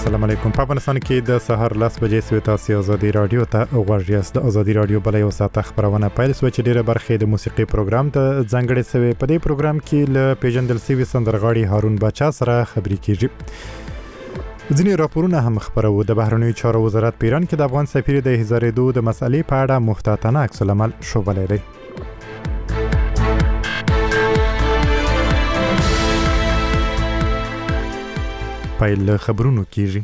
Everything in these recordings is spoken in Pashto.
السلام علیکم. په افغانستان کې د سهار 10 بجې سوي تاسو ازادي رادیو ته غوږ یاست. د ازادي رادیو بلې او ساعت خبرونه پیل شوه چې ډیره برخه د موسیقي پروګرام ته ځانګړې شوی. په دې پروګرام کې له پیژندل شوی سندرغاړي هارون باچا سره خبرې کیږي. ځینې راپورونه هم خبرو. د بهرنیو چارو وزارت په ایران کې د افغان سفیر د هزارېدو د مسئلې په اړه محتاطانه عکس العمل شوبلی دی. پایل خبرونو کیږي.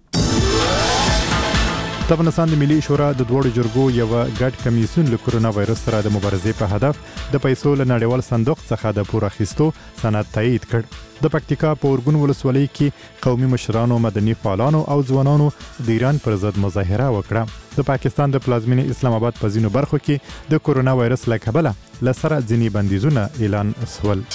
د افغانستان د ملي شورا د دوړو جرګو یو ګډ کمیسیون له کورونا وایرس سره د مبارزې په هدف د پیسو له نړیوال صندوق څخه د پور اخیستو سند تایید کړ. د پکتیکا په اورګون ولسوالۍ کې قومي مشرانو، مدني فعالانو او ځوانانو د ایران پر ضد مظاهره وکړه. د پاکستان د پلازمینې اسلام آباد په ځینو برخو کې د کورونا وایرس له کبله له سره ځینې بندیزونه اعلان شول.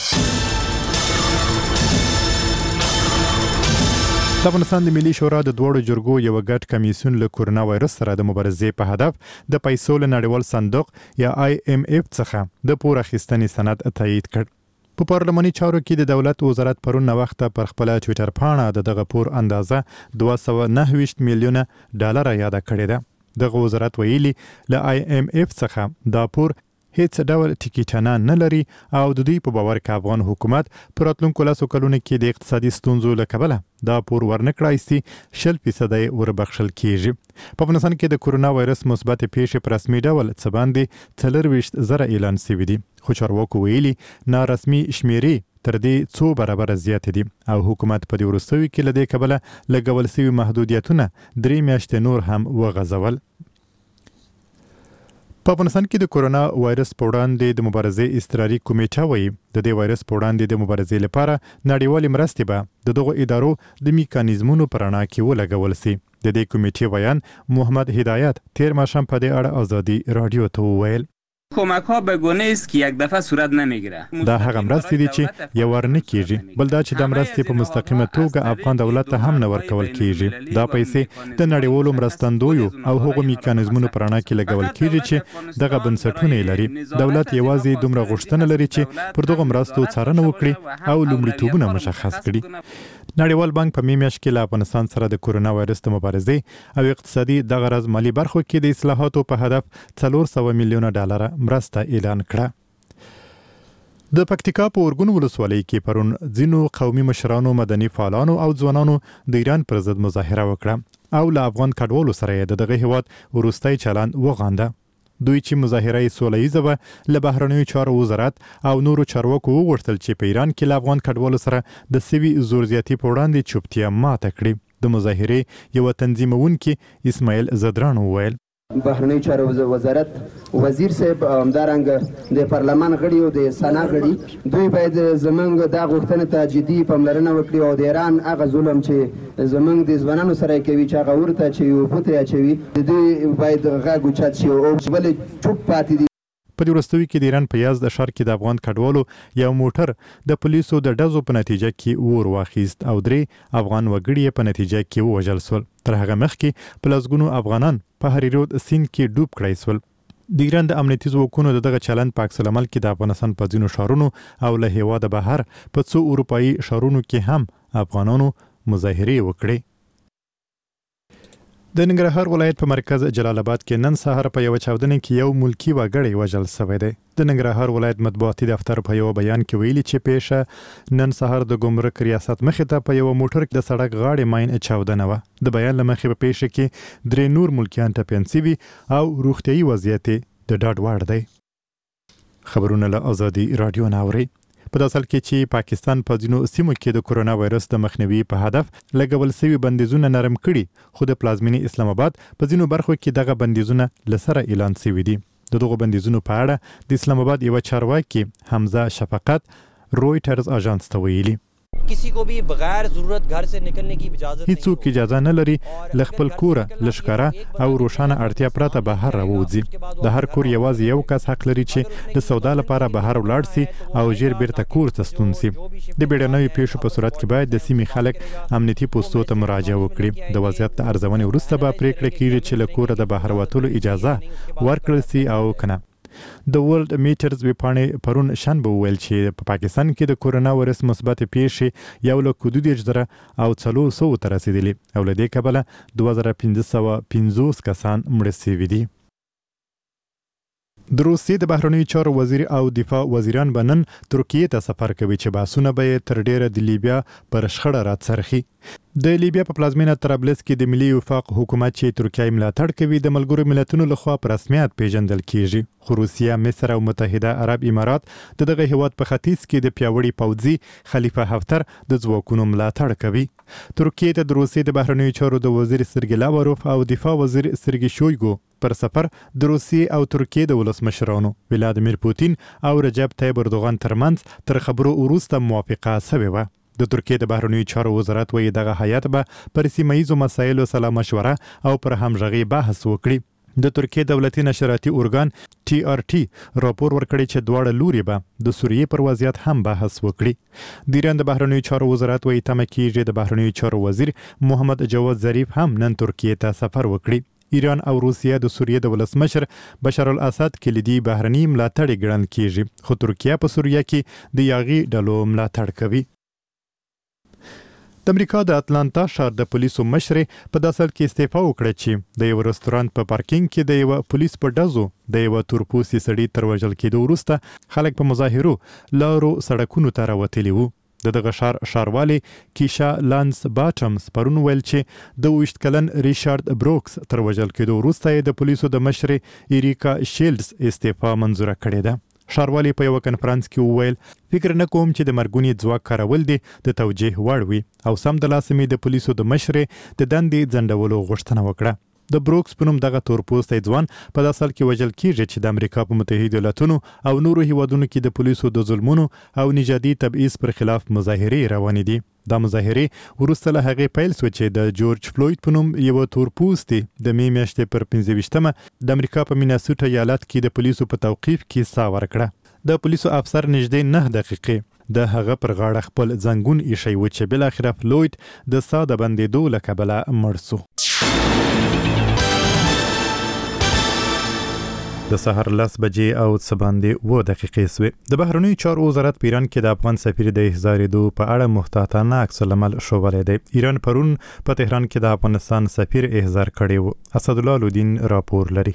د افغانستان د ملي شورا د دوړو جرګو یو ګډ کمیسیون له کورونا وایرس سره د مبارزې په هدف د پیسو له نړیوال صندوق یا IMF څخه د پور اخیستنې سند تایید کړ. په پارلماني چارو کې د دولت وزارت پرون وخت پر خپل ټوئیټر پاڼه دغه پور اندازه 229 میلیونه ډالر یاد کړی ده. دغه وزارت ویلي له IMF څخه دا پور هیڅ ډول ټیکټانه نه لري او د دوی په باور کې افغان حکومت پر راتلونکو 10 کلونو کې د اقتصادي ستونزو له کبله دا پور ورنکړای سي 0% وربخښل کیږي. په افغانستان کې د کورونا وایرس مثبت پیښې په رسمي ډول څه باندې 40,000 اعلان شوي دي، خو چارواکو ویلي نارسمي شمیرې تر دې څو برابر زیات دي او حکومت په دې وروستیو کې له دې کبله لګول شوي محدودیتونه 3 میاشتې نور هم وغځول. په افغانستان کې د کورونا وایرس په وړاندې د مبارزې اضطراري کمیټه وایي د دې وایرس په وړاندې د مبارزې لپاره نړیوالې مرستې به د دغو ادارو د میکانیزمونو په رڼا کې ولګول شي. د دې کمیټې ویان محمد هدایت تیر ماښام په دې اړه ازادي رادیو ته وویل کمک ها به گونه است که یک دفعه صورت نمیگیره. دا هغه مرستې دي چې یو ور نه کیږي، بل دا چې د مرستې په مستقیمه توګه افغان دولت ته هم نه ورکول کیږي. دا پیسې د نړیوالو مرستندویو او هغو میکانیزمونو پر رڼا کې لګول کیږي چې دغه بنسټونه لري. دولت یوازې دومره غوښتنه لري چې پر دغه مرستو څارنه وکړي او لومړیتوبونه مشخص کړي. نړیوال بانک په میاشت کې له افغانستان سره د کورونا وایرس د مبارزې او اقتصادي د غرض مالی برخو کې د اصلاحاتو په هدف 400 میلیونه ډالر مرسته اعلان کړه. د پکتیکا په اورګون ولسوالۍ کې پرون ځینو قومي مشرانو، مدني فعالانو او ځوانانو د ایران پر ضد مظاهره وکړه او له افغان کډوالو سره د دغه هیواد وروستی چلند وغانده. دوی چې مظاهره یې سوله ییزه وه له بهرنیو چارو وزارت او نورو چارواکو وغوښتل چې په ایران کې له افغان کډوالو سره د سوي زور زیاتي په وړاندې چوپتیا ماته کړي. د مظاهرې یو تنظیمونکي اسماعیل زدران وویل بهرنیو چارو وزارت وزیر صاحب همدارنګه د پارلمان غړي او د سنا غړي دوی باید زمونږ دا غوښتنه ته جدي پاملرنه وکړي او د ایران هغه ظلم چې زمونږ د ځوانانو سره کوي چې هغه ورته چې یو بوتیا چوي دوی باید غږ اوچت شي او ولې چوپ پاتې دي. په دې وروستیو کې د ایران په یزد ښار کې د افغان کډوالو یو موټر د پولیسو د ډزو په نتیجه کې اور واخیست او 3 افغان وګړي په نتیجه کې ووژل شول. تر هغه مخکې په لسګونو افغانان په هری رود سیند کې ډوب کړای شول. د ایران د امنیتي ځواکونو دغه چلند په عکس العمل کې د افغانستان په ځینو ښارونو او له هیواده بهر په څو اروپایي ښارونو کې هم افغانانو مظاهرې وکړې. د ننګرهار ولایت په مرکز جلال آباد کې نن سهار په یو چاودنه کې یو ملکی وګړی وژل شوی دی. د ننګرهار ولایت مطبوعاتي دفتر په یو بیان کې ویلي چې پیښه نن سهار د ګمرک ریاست مخې ته په یو موټر کې د سړک غاړې ماین چاودنه وه. د بیان له مخې په پیښه کې 3 نور ملکیان ټپیان شوي او روغتیایي وضعیت د ډاډ وړ دی. خبرونه له ازادي رادیو نه اورئ. په داسې حال کې چې پاکستان په ځینو سیمو کې د کورونا وایرس د مخنیوي په هدف لګول شوي بندیزونه نرم کړي، خو د پلازمینې اسلام آباد په ځینو برخو کې دغه بندیزونه له سره اعلان شوي دي. د دغو بندیزونو په اړه د اسلام آباد یو چارواکي حمزه شفقت رویټرز اژانس ته ویلي किसी को भी बगैर जरूरत घर से निकलने की इजाजत नहीं. هیڅوک اجازه نه لري له خپل کوره لشکره او روښانه اړتیا پرته بهر راوځي. د هر کور یوازې یو کس حق لري چې د سودا لپاره بهر ولاړ شي او ژر بیرته کور ته ستون شي. د بیړنیو پیښو په صورت کې باید د سیمې خلک امنیتي پوستو ته مراجعه وکړي. د وضعیت د ارزونې وروسته به پریکړه کیږي چې له کوره د بهر وتلو اجازه ورکړل شي او کنه. د ورلد میټرز ویبپاڼې پرون شنبه وویل چې په پاکستان کې د کورونا وایرس مثبت پیښې 1.2 او 400 ته رسیدلي او له دې کبله 2550 کسان مړه شوي دي. د روسیې د بهرنیو چارو وزیر او دفاع وزیران به نن ترکیې ته سفر کوي چې بحثونه به یې تر ډیره د لیبیا پر شخړه راڅرخي. د لیبیا په پلازمینه طرابلس کې د ملي وفاق حکومت چې ترکیه ملاتړ کوي د ملګرو ملتونو لخوا په رسمیت پیژندل کیږي. خو روسیه، مصر او متحده عرب امارات د دغه هیواد په ختیځ کې د پیاوړي پوځي خلیفه حفتر د ځواکونو ملاتړ کوي. ترکیې ته د روسیې د بهرنیو چارو د وزیر سرګی لاوروف او دفاع وزیر سرګی شویګو پر سفر د روسیې او ترکیې د ولسمشرانو ولادیمیر پوتین او رجب طیب اردوغان ترمنځ تر خبرو وروسته موافقه شوې وه. د ترکیې د بهرنیو چارو وزارت وایي دغه هیات به پر سیمه ییزو مسایلو سلا مشوره او پر همغږي بحث وکړي. د ترکیې دولتي نشراتي ارګان TRT راپور ورکړی چې دواړه لوري به د سوریې پر وضعیت هم بحث وکړي. د ایران د بهرنیو چارو وزارت وایي تمه کیږي د بهرنیو چارو وزیر محمد جواد ظریف هم نن ترکیې ته سفر وکړي. ایران او روسیه د سوریې د ولسمشر بشار الاسد کلیدي بهرني ملاتړ ګڼل کیږي، خو ترکیه په سوریه کې د یاغي ډلو ملاتړ کوي. د امریکا د اتلانتا ښار د پولیسو مشر په داسل کې استعفا وکړه چې د یو رستورانت په پارکینګ کې د یو پولیس په ډزو د یو تورپوستي سړي تر وژل کېدو وروسته خلک په مظاهرو لارو سړکونو ته راوتلي وو. دغه ښاروالي کیشا لانس باټمز پرون ویل چې د 20 کلن ریچارډ بروکس تر وژل کېدو وروسته د پولیسو د مشر ایریکا شیلډز استعفا منظوره کړې ده. ښاروالي په یو کنفرانس کې وویل فکر نه کوم چې د مرګونی ځواک کارول دي د توجیه وړ وي او سم د لاسه مې د پولیسو د مشر د دندې ځنډولو غوښتنه وکړه. د بروکس په نوم دغه تورپوستی ځوان په داسل کې وژل کیږي چې د امریکا په متحده ایالاتونو او نورو هیوادونو کې د پولیسو د ظلمونو او نژادي تبعیض پر خلاف مظاهرې روانې دي. دا مظاهرې وروسته له هغې پیل شوې چې د جورج فلوید په نوم یو تورپوستی د مې میاشتې پر 15 د امریکا په میناسوټا ایالت کې د پولیسو په توقیف کې ساه ورکړه. د پولیسو افسر نږدې 9 دقیقې د هغه پر غاړه خپل زنګون ایښی و چې بالاخره فلوید د ساه د بندېدو له کبله مړ شو. د سحر 10 بجې او څه باندې 7 دقیقې سوې. د بهرنیو چارو وزارت په ایران کې د افغان سفیر د احضارېدو په اړه محتاطانه عکس العمل ښوولی دی. ایران پرون په تهران کې د افغانستان سفیر احضار کړی و. اسدالله لودین راپور لري.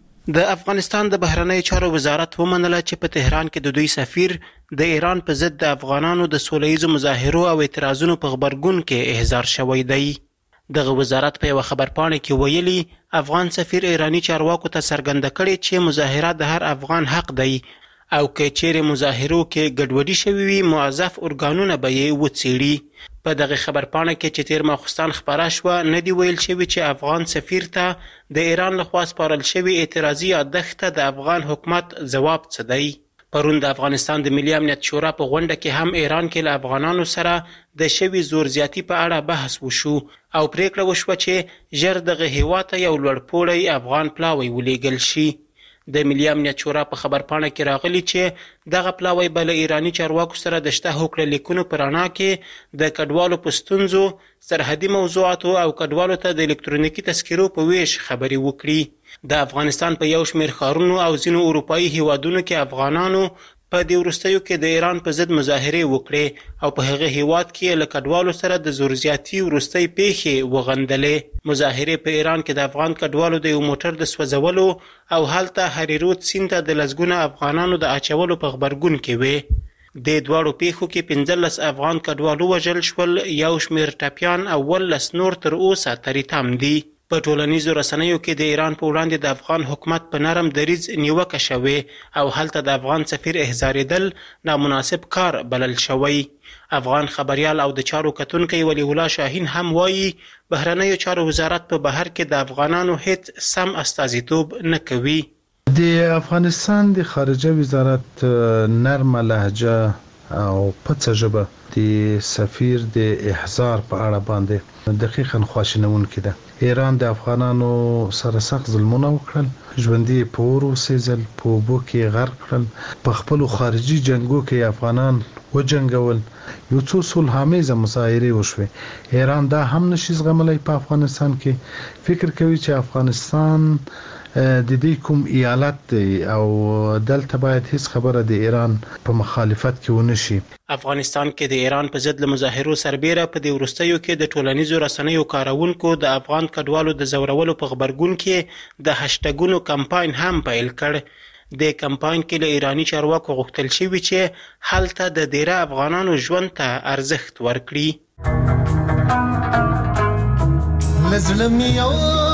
د افغانستان د بهرنیو چارو وزارت ومنله چې په تهران کې د دوی سفیر د ایران په ضد د افغانانو د سوله ییزو مظاهرو او اعتراضونو په غبرګون کې احضار شوی دی. دغه وزارت په یو خبرپاڼه کې ویلي افغان سفیر ایرانی چارواکو ته څرګنده کړې چې مظاهرات د هر افغان حق دی او که چیرې مظاهرو کې ګډوډي شوې وي موظف ارګانونه به یې وڅېړي. په دغه خبرپاڼه کې چې تیر ماخوستان خپاره شوه نه دی ویل شوي چې افغان سفیر ته د ایران لخوا سپارل شوي اعتراضي یادښت ته د افغان حکومت ځواب څه دی. پرون د افغانستان د ملي امنیت شورا په غونډه کې هم ایران کې له افغانانو سره د شوي زور زیاتي په اړه بحث وشو او پریکړه وشوه چې ژر دغه هیواد ته یو لوړپوړی افغان پلاوی ولیږل شي. د ملي امنیت شورا په خبرپاڼه کې راغلي چې دغه پلاوی به له ایرانی چارواکو سره د شته هوکړه لیکونو په رڼا کې د کډوالو په ستونزو، سرحدي موضوعاتو او کډوالو ته د الکترونیکي تذکرو په ویش خبرې وکړي. د افغانستان په یو شمېر ښارونو او ځینو اروپایي هیوادونو کې افغانانو په دې وروستیو کې د ایران په ضد مظاهرې وکړې او په هغه هیواد کې له کډوالو سره د زور زیاتي وروستۍ پیښې وغندلې. مظاهرې په ایران کې د افغان کډوالو د یو موټر د سوځولو او هلته هریرود سیند ته د لسګونه افغانانو د اچولو په غبرګون کې وې. د دواړو پیښو کې 15 افغان کډوالو وژل شول، یو شمېر ټپیان او 18 نور تر اوسه تریتم دي. په ټولنیزو رسنیو کې د ایران په وړاندې د افغان حکومت په نرم دریځ نیوکه شوې او هلته د افغان سفیر احضارېدل نامناسب کار بلل شوی. افغان خبریال او د چارو کتونکی ولی الله شاهین هم وایي بهرنیو چارو وزارت په بهر کې د افغانانو هیڅ سم استازیتوب نه کوي. د افغانستان د خارجه وزارت نرمه لهجه او پڅه ژبه د سفیر د احضار په اړه باندې دقیقاً خواشینونکې ده. ایران د افغانانو سره سخت ظلمونه وکړل، ژوندي په اور وسېزل، په اوبو کې غرق کړل، په خپلو خارجي جنګو کې افغانان وجنګول، یو څو صلح‌آمیزه مظاهرې وشوې. ایران دا هم نشي زغملی په افغانستان کې. فکر کوي چې افغانستان د دې کوم ایالت دی او دلته باید هیڅ خبره د ایران په مخالفت کې ونه شي. افغانستان کې د ایران په ضد له مظاهرو سربیره په دې وروستیو کې د ټولنیزو رسنیو کارونکو د افغان کډوالو د زورولو په غبرګون کې د هشټګونو کمپاین هم پیل کړ. د کمپاین کې له ایرانی چارواکو غوښتل شوي چې هلته د ډیره افغانانو ژوند ته ارزښت ورکړي. لزلم یو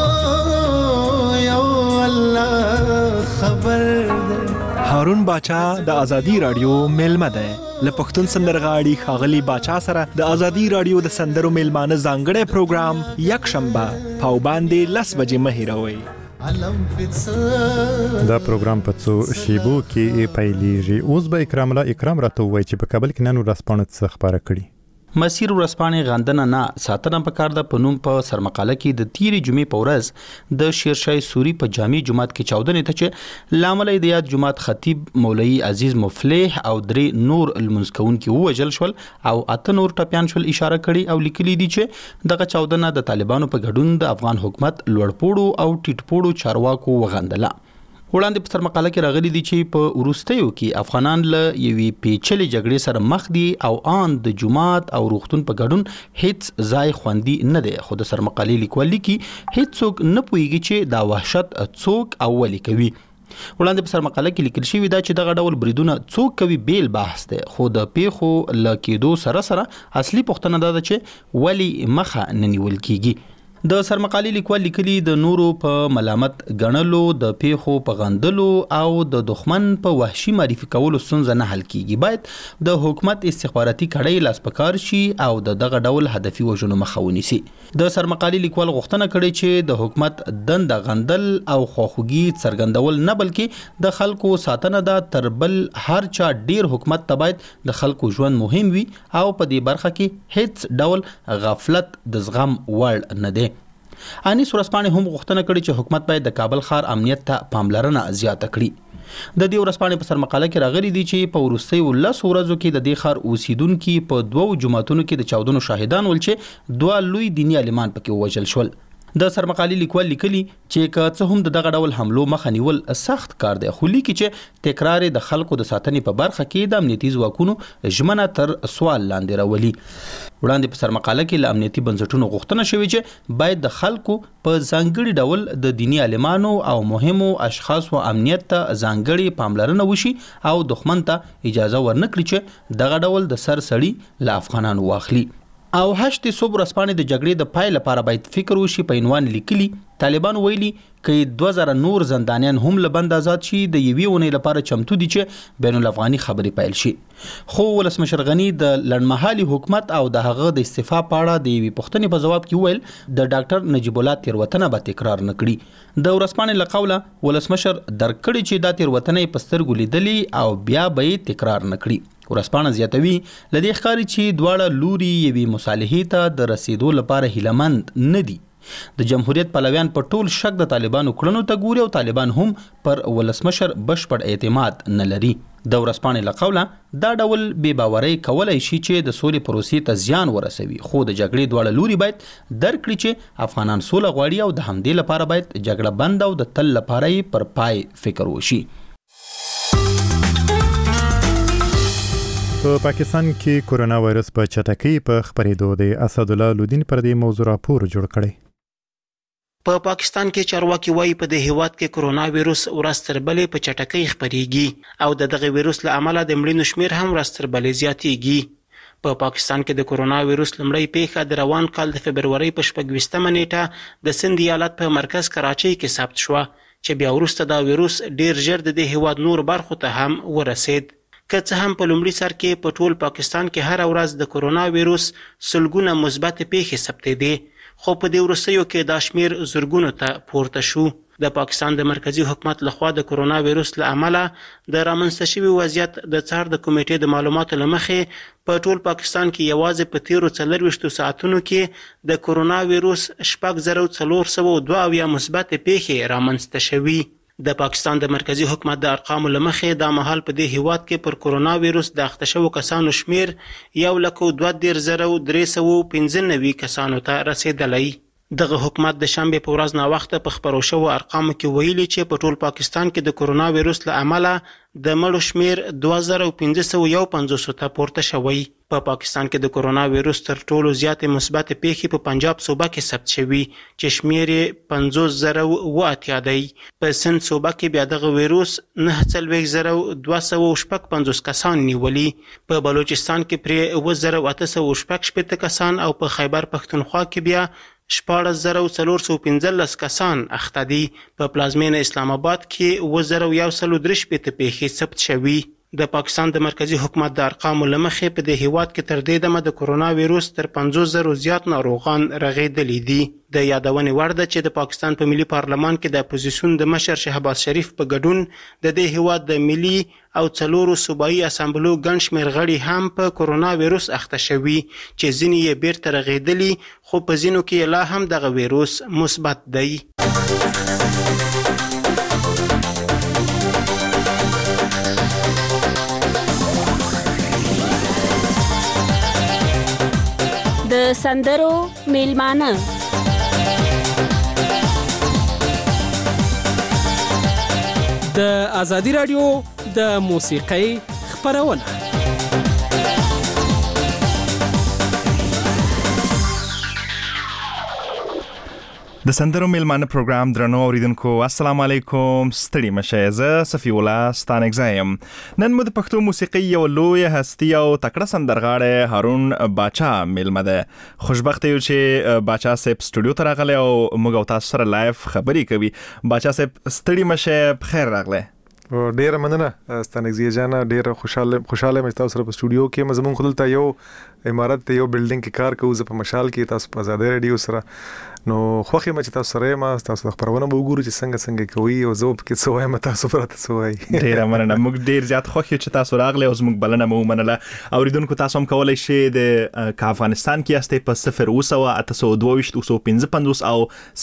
الله خبر ده. هارون باچا د ازادي رادیو میلمه ده. له پښتون سندرغاړي ښاغلي باچا سره د ازادي رادیو د سندرو میلمانه ځانګړی پروګرام یک شنبه پاوباندې 10 بجې مه هیروئ. دا پروګرام په څو شیبو کې پیلیږي. اوس به اکرام الله اکرام راته وایي چې په کابل کې نن ورځپاڼه څه خبره کړي. مسیر ورځپاڼې غندنه نه ساتنه پکار ده په نوم په سرمقاله کې د تیری جمعې په ورځ د شیرشاه سوري په جامع جماعت کې چاودنې ته چې لامل د یاد جماعت خطیب مولوی عزیز مفلح او درې نور المنځ کوونکي ووژل شول او 8 نور ټپیان شول اشاره کړي او لیکلي دي چې دغه چاودنه د طالبانو په ګډون د افغان حکومت لوړپوړو او ټیټپوړو چارواکو وغندله. وړاندې په سرمقاله کې راغلي دي چې په وروستیو کې افغانان له یوې پیچلې جګړې سره مخ دي او آن د جماعت او روغتون په ګډون هیڅ ځای خوندي نه دی. خو د سرمقالې لیکوال لیکي هیڅوک نه پوهیږي چې دا وحشت څوک او ولې کوي. وړاندې په سرمقاله کې لیکل شوی دا چې دغه ډول بریدونه څوک کوي بیل بحث دی. خو د پیښو له کېدو سره اصلي پوښتنه دا ده چې ولې مخه نه نیول کیږي. د سرمقالې لیکوال لیکلي د نورو په ملامت ګڼلو د پیښو په غندلو او د دښمن په وحشي معرفي کولو ستونزه نه حل کیږي. باید د حکومت استخباراتي کړۍ لاس پکار شي او دغه ډول هدفي وژنو مخه ونیسي. د سرمقالې لیکوال غوښتنه کړې چې د حکومت دنده غندل او خواخوږي څرګندول نه بلکې د خلکو ساتنه ده. تر بل هر چا ډیر حکومت ته باید د خلکو ژوند مهم وي او په دې برخه کې هیڅ ډول غفلت د زغم وړ نه دی. انیس ورځپاڼې هم غوښتنه کړې چې حکومت باید د کابل ښار امنیت ته پاملرنه زیاته کړي. د دې ورځپاڼې په سرمقاله کې راغلي دي چې په وروستیو 10 ورځو کې د دې ښار اوسیدونکي په 2 جماعتونو کې د چاودنو شاهدان ول چې 2 لوی دیني عالمان پکې ووژل شول. د سرمقالې لیکوال لیکلي چې که څه هم دغه ډول حملو مخه نیول سخت کار دی خو لیکي چې تکرار د خلکو د ساتنې په برخه کې د امنیتي ځواکونو ژمنه تر سوال لاندې راولي. وړاندې په سرمقاله کې له امنیتي بنسټونو غوښتنه شوې چې باید د خلکو په ځانګړي ډول د دیني عالمانو او مهمو اشخاصو امنیت ته ځانګړي پاملرنه وشي او دښمن ته اجازه ورنکړي چې دغه ډول د سر سړي له افغانانو واخلي. او هشت صبح ورځپاڼې د جګړې د پای لپاره باید فکر وشي په عنوان لیکلي طالبان ویلي چې 2000 نور زندانیان هم له بند آزاد شي د یوې اونۍ لپاره چمتو دي چې بین الافغاني خبرې پیل شي. خو ولسمشر غنی د لړمحالي حکومت او د هغه د استعفا په اړه د یوې پوښتنې په جواب کې ویل د ډاکټر نجیب الله تیروتنه به تکرار نه کړي. د ورځپاڼې له قوله ولسمشر درکړي چې دا تیروتنه په سترګو لیدلې او بیا به تکرار نه کړي. ورځپاڼه زیاتوي لدې ښکاري چې دواړه لوري یوې مصالحې ته د رسیدو لپاره هیلهمند نه دي. د جمهوریت پلویان په ټول شک د طالبانو کړنو ته ګوري او طالبان هم پر ولسمشر بشپړ اعتماد نه لري. د ورځپاڼې له قوله دا ډول بې باورۍ کولای شي چې د سولې پروسې ته زیان ورسوي. خو د جګړې دواړه لوري باید درک کړي چې افغانان سوله غواړي او د همدې لپاره باید جګړه بند او د تل لپاره یې پر پای فکر وشي. په پاکستان کې کورونا وایرس په چټکۍ په خپرېدو دی. اسدالله لودین پر دې موضوع راپور جوړ کړی. په پاکستان کې چارواکي وایي په دې هیواد کې کورونا وایرس ورځ تر بلې په چټکۍ خپرېږي او دغه وایرس له امله د مړینو شمیر هم ورځ تر بلې زیاتېږي. په پاکستان کې د کورونا وایرس لومړی پیښه د روان کال د فبرورۍ په 26 نیټه د سند ایالت په مرکز کراچۍ کې ثبت شوه چې بیا وروسته دا وایرس ډیر ژر د دې هیواد نور برخو ته هم ورسید. که څه هم په لومړي سر کې په ټول پاکستان کې هر ورځ د کورونا وایرس سلګونه مثبت پیښې ثبتېدې خو په دې وروستیو کې دا شمیر زرګونو ته پورته شو. د پاکستان د مرکزی حکومت لخوا د کورونا وایرس له امله د رامنځته شوي وضعیت د څار د کمیټې د معلوماتو له مخې په ټول پاکستان کې یوازې په تیرو 24 ساعتونو کې د کورونا وایرس 6402 مثبت پیښې رامنځته شوي. د پاکستان د مرکزی حکومت د ارقامو له مخې دا مهال په دې هیواد کې پر کورونا وایرس د اخته شوو کسانو شمیر 1,32,395 کسانو ته رسیدلی. دغه حکومت د شنبه په ورځ نا وخت په خبرو شو ارقامو کې ویلي چې په ټول پاکستان کې د کورونا وایروس له امله د مړو شمیر 2551 ته پورته شوی. په پاکستان کې د کورونا وایروس تر ټولو زیاتې مثبت پیښې په پنجاب صوبه کې ثبت شوي چې شمیر یې 50080 دی. په سند صوبه کې بیا دغه وایروس 9255 کسان نیولي. په بلوچستان کې پرې 8818 کسان او په خیبر پښتونخوا کې بیا 14415 کسان اخته دي. په پلازمینه اسلام آباد کې 1013 پیښې ثبت شوي. د پاکستان د مرکزی حکومت د ارقامو له مخې په دې هیواد کې تر دې دمه د کورونا وایروس تر 500,000 زیات ناروغان رغېدلي دي. د یادونې وړ ده چې د پاکستان په ملي پارلمان کې د اپوزیسیون د مشر شهباز شریف په ګډون د دې هیواد د ملي او 4 صوبایي اسامبلو ګڼ شمېر غړي هم په کورونا وایروس اخته شوي چې ځینې یې بیرته رغېدلي خو په ځینو کې لا هم دغه وایروس مثبت دی. د سندرو میلمانه د آزادی رادیو د موسیقۍ خپرونه. د سندرو میلمانه پروګرام درنو اوریدونکو السلام علیکم. ستړي مشه، زه صفی الله ستانګزایم. نن مو د پښتو موسیقۍ یو لوی هستی او تکړه سندرغاړی هارون باچا میلمه ده. خوشبخته یو چې باچا صاحب سټوډیو ته راغلی او موږ او تاسو سره لایف خبرې کوي. باچا صاحب ستړي مشه، بخیر راغلی. ډیره مننه ستانګزی جانا، ډیره خوشاله مې تاسو سره په سټوډیو کې. مزمون خپلته یو امارت ته یو بلډینګ کې کار کوو. زه په مشال کې تاسو په آزادی رادیو سره نو خوښ یم چې تاسو سره ما تاسو خبرونه به وګورو چې څنګه کوي او زه په کې څه وایم تاسو پرته څه وایي. ډیره مننه، موږ ډیر زیات خوښ یو چې تاسو راغلی او زموږ بلنه مو ومنله. اوریدونکو تاسو هم کولای شئ د افغانستان کې یاستئ په 02822 او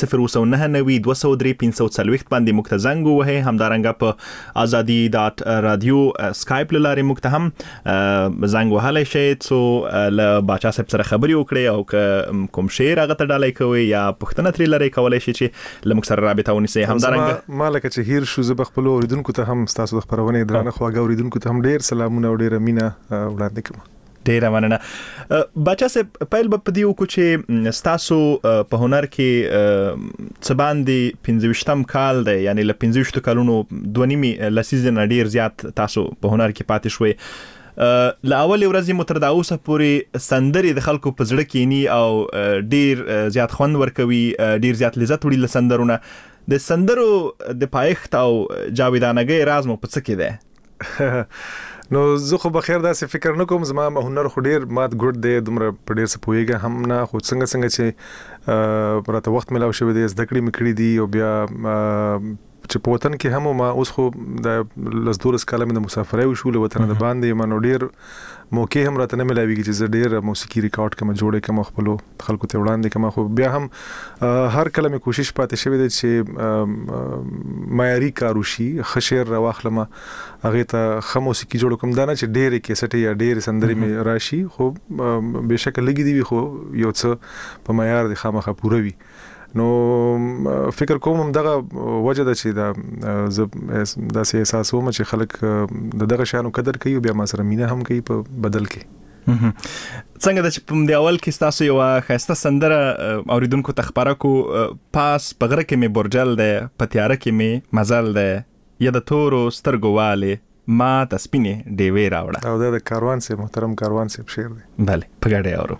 0999203 باندې موږ ته زنګ ووهئ. همدارنګه په azadi.radio سکایپ له لارې موږ ته هم زنګ وهلی شئ څو له باچا صاحب سره خبرې وکړئ او کوم شعر هغه ته ډالۍ کوئ یا پښتنه ترې لري کولای شي چې له موږ سره رابطه ونیسئ. همدارنګه ما لکه چې هیر شو زه به خپلو اوریدونکو ته هم ستاسو د خپرونې درانه خواږه اوریدونکو ته هم ډیر سلامونه او ډیره مینه وړاندې کوم. ډیره مننه. باچا صاحب پیل به په دې وکړو چې ستاسو په هنر کې څه باندې 25م کال دی، یعنی له 25 کلونو 2.5 لسیزې نه ډیر زیات تاسو په هنر کې پاتې شوئ. له اول ورځې مو تر دا اوسه پورې سندرې د خلکو په زړه کېني او ډیر زیات خوند ورکوي، ډیر زیات لذت وړي له سندرونه. د سندرو د پایښت او جاویدانګۍ راز مو په څه کې دی؟ نو زه خو بخیر داسې فکر نه کوم. زما هنر خو ډیر مات ګډ دی، دومره په ډیر څه پوهیږم هم نه، خو څنګه چې راته وخت ملاو شوی دی زده کړې مې کړې دي او بیا چې په وطن کې هم ما اوس خو د لزدورس کاله مې د مسافرۍ وشو له وطن د باندې منو ډیر موقع هم راته نه ملاویږي چې زه ډیر موسیقي ریکارډ کوم جوړې کوم خپل خلکو ته وړاندې کوم. خو بیا هم هر کله مې کوشش پاتې شوی دی چې معیاري کار وشي، ښه شعر راواخلم، هغې ته ښه موسیقي جوړ کړم. دا نه چې ډېرې کیسټې یا ډېرې سندرې مې راشي، خو بېشکه لږې دي وي خو یو څه په معیار د خامخا پوره وي. نو فکر کوم دغه وجه ده چې دا زه داسې احساسوم چې خلک دغه شیانو قدر کوي او بیا ما سره مینه هم کوي په بدل کې. څنګه د چې په دې اول کې تاسو یو ښایسته سندره اوریدونکو ته خپاره کو، پاس په غره کې مې برجل دی، په تیاره کې مې مزل دی، یا د تورو سترګو والې ما ته سپینې ډیوې راوړه. او دا د کاروان صاحب، محترم کاروان صاحب شعر دی. بله، په ګډه اورو.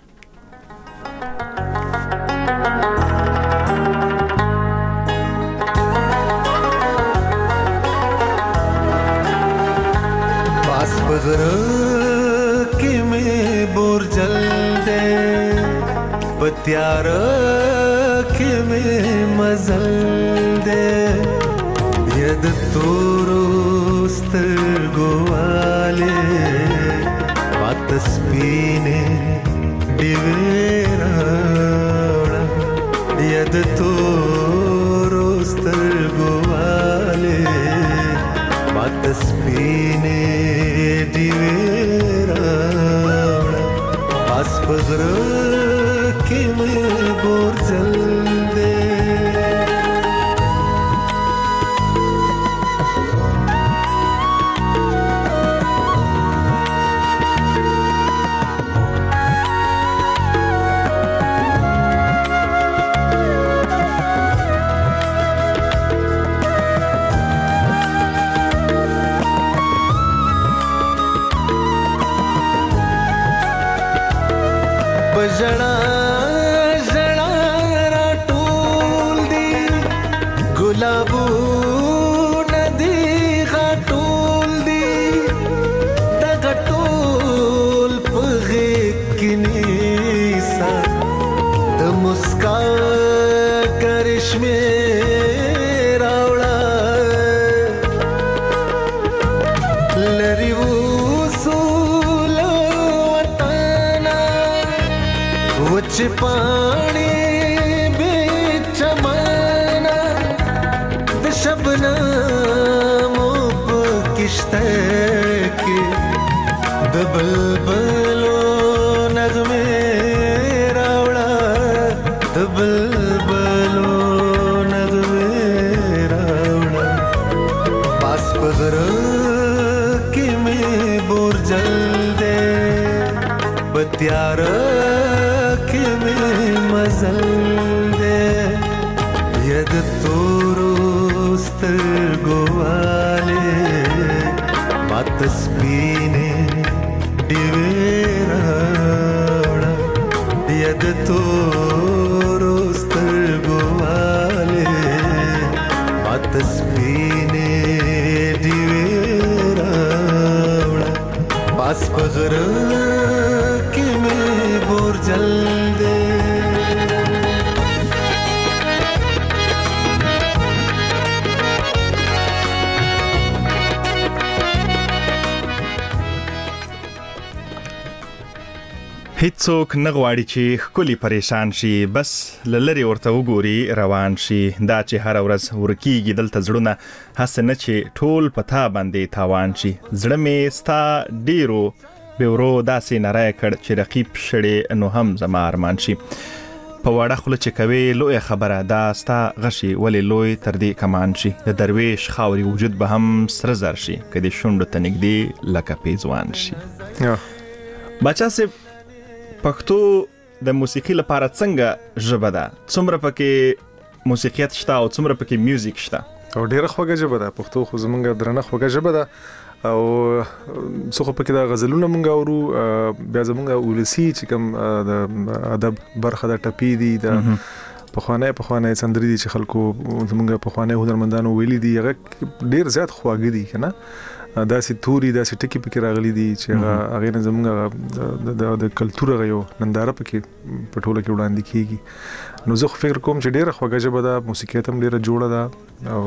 غره کې مې برجل دے، پتیاره کې مې مزل دے، ید تورو سترګو والے مات سپینې ډیوې راوړه، ید تورو سترګو والے مات سپینې پاس په غره کې مې برجل ژړا ژړا را ټول دي ګلابونه دي غټول دي د غټول په غېږ کې نیسه د مسکا کرشمه چې پانی بیچ مانا د شبنم په کشته کې د بلبلو نغمه راوړه د بلبلو نغمه راوړه پاس پغر کې مې بورجل دې بتیار مزل دے ید تورو سترگو والے بات سپینے ڈیوے راوڑا ید تورو سترگو والے بات سپینے ڈیوے راوڑا پاس پغر کی میں بور جل دے هیڅوک نه غواړي چې ښکلي پریشان شي بس لری ورته وګوري روان شي دا چې هر ورځ ورکیږي دلته زړونه هڅه نه چې ټول پتا باندې تاوان شي زړه مې ستا ډیرو بیورو داسې نری کړ چې رقیب شړې نو هم زما ارمان شي په وړه خوله چې کوي لوی خبره دا ستا غشي ولې لوی تر دې کمان شي د درویش خاوري وجود به هم سره زر شي کدي شونډو ته نږدې لکه پیزوان شي بچا سه پښتو د موسیقي لپاره څنګه ژبه ده څومره پکې موسیقیت شته او څومره پکې میوزیک شته او ډیره خوږه ژبه ده پښتو خو زمونږ درنه خوږه ژبه ده او څو خو پکې د غزلونه مونږ اورو بیا زمونږ ولسی چې کوم د ادب برخه د ټپی دي د پخوانه سندري دي چې خلکو زمونږ پخوانه هنرمندانو ویلي دي هغه ډیر زیات خواږه دي کنه داسې توري داسې ټکی پکې راغلي دي چې هغه نه زمونږ د کلچر غيو ننداره پکې پټوله کې وړاندې کیږي نو زه فکر کوم چې ډیره خوږه ژبه ده موسیقي هم ډیره جوړه ده او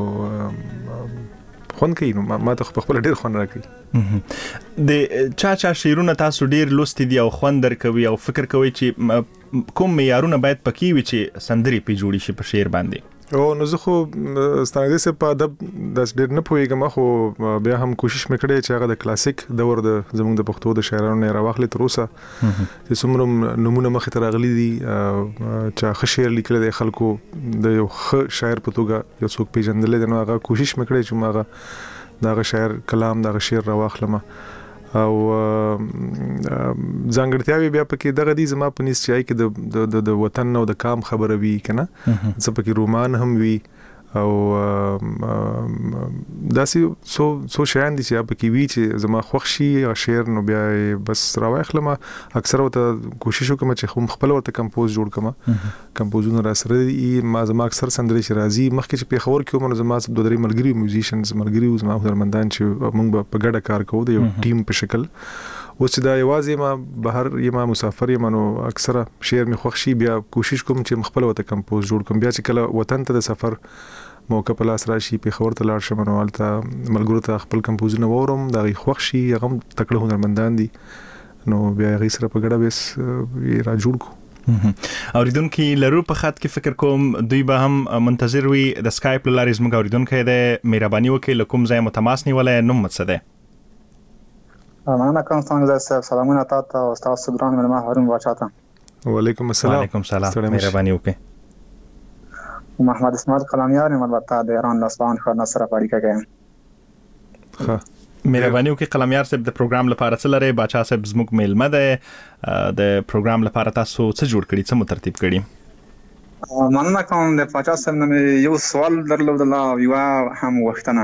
خون کوي نو ما ته خپل ډیر خون راکړي د چا شیرونه تاسو ډیر لوستي دي او خون درکوي او فکر کوي چې کوم معیارونه باید پکې وي چې سندري په جوړی شي په شعر باندې او نو زه خو ستانه سه په ادب د ډیر نه پويګم خو بیا هم کوشش وکړې چې هغه د کلاسیک دور د زموږ د پښتو د شاعرانو نه راوخلې تر اوسه چې څومره نمونه مخ ته راغلي دي چې ښه شعر لیکل د خلکو د یو ښه شاعر په توګه یو څوک پیژندل دي نو هغه کوشش وکړې چې ما دا شاعر کلام دا شعر راوخلم او ځانګړتیاوي بیا پکې دغه دي زما په نس چې کې د وطن او د کام خبره وی کنه څه پکې رومان هم وی او داسې سو شایان دي چې پکې وی چې زما خوښي او شعر نو بیا بس راوخلم اکثر وته کوشش وکم چې خپل ورته کمپوز جوړ کما کمپوزونه را سره ما زما اکثر سندري چې راځي مخکې چې په خبر کې عمر زما د درې ملګری میوزیشنز ملګری زما هنرمندان چې موږ په ګډه کار کوو د یو ټیم په شکل اوس دا یوازې ما بهر یم مسافر یم نو اکثر شعر می خوښي بیا کوشش کوم چې خپل وته کمپوز جوړ کوم بیا چې کله وطن ته د سفر موقع په لاس راشي په خبر ته لاړ شم نو البته ملګرو ته خپل کمپوزونه وورم دا خوښي هغه تکړه هنرمندان دي نو بیا غي سره په ګډه بس را جوړ کو اوریدونکو لرو په خط کې فکر کوم دوی به هم منتظر وي د سکایپ لارې زموږ اوریدونکو د مهرباني وکړي لکم ځای متماس نیولای نوم څه ده مننه کوم څنګه سلامونه تاسو او تاسو ګران ملما هارون واچاته وعلیکم السلام مهرباني وکړئ محمد اسماعیل قلمیار البته د ایران لاسوان خو نصر پاړیکه کوي مهرباني وکړئ قلمیار صاحب د پروګرام لپاره څه لري باچا صاحب زموږ میلمه ده د پروګرام لپاره تاسو څه جوړ کړی څه ترتیب کړی مننه کوم د باچا صاحب نه یو سوال درلود الله یو هم وختنه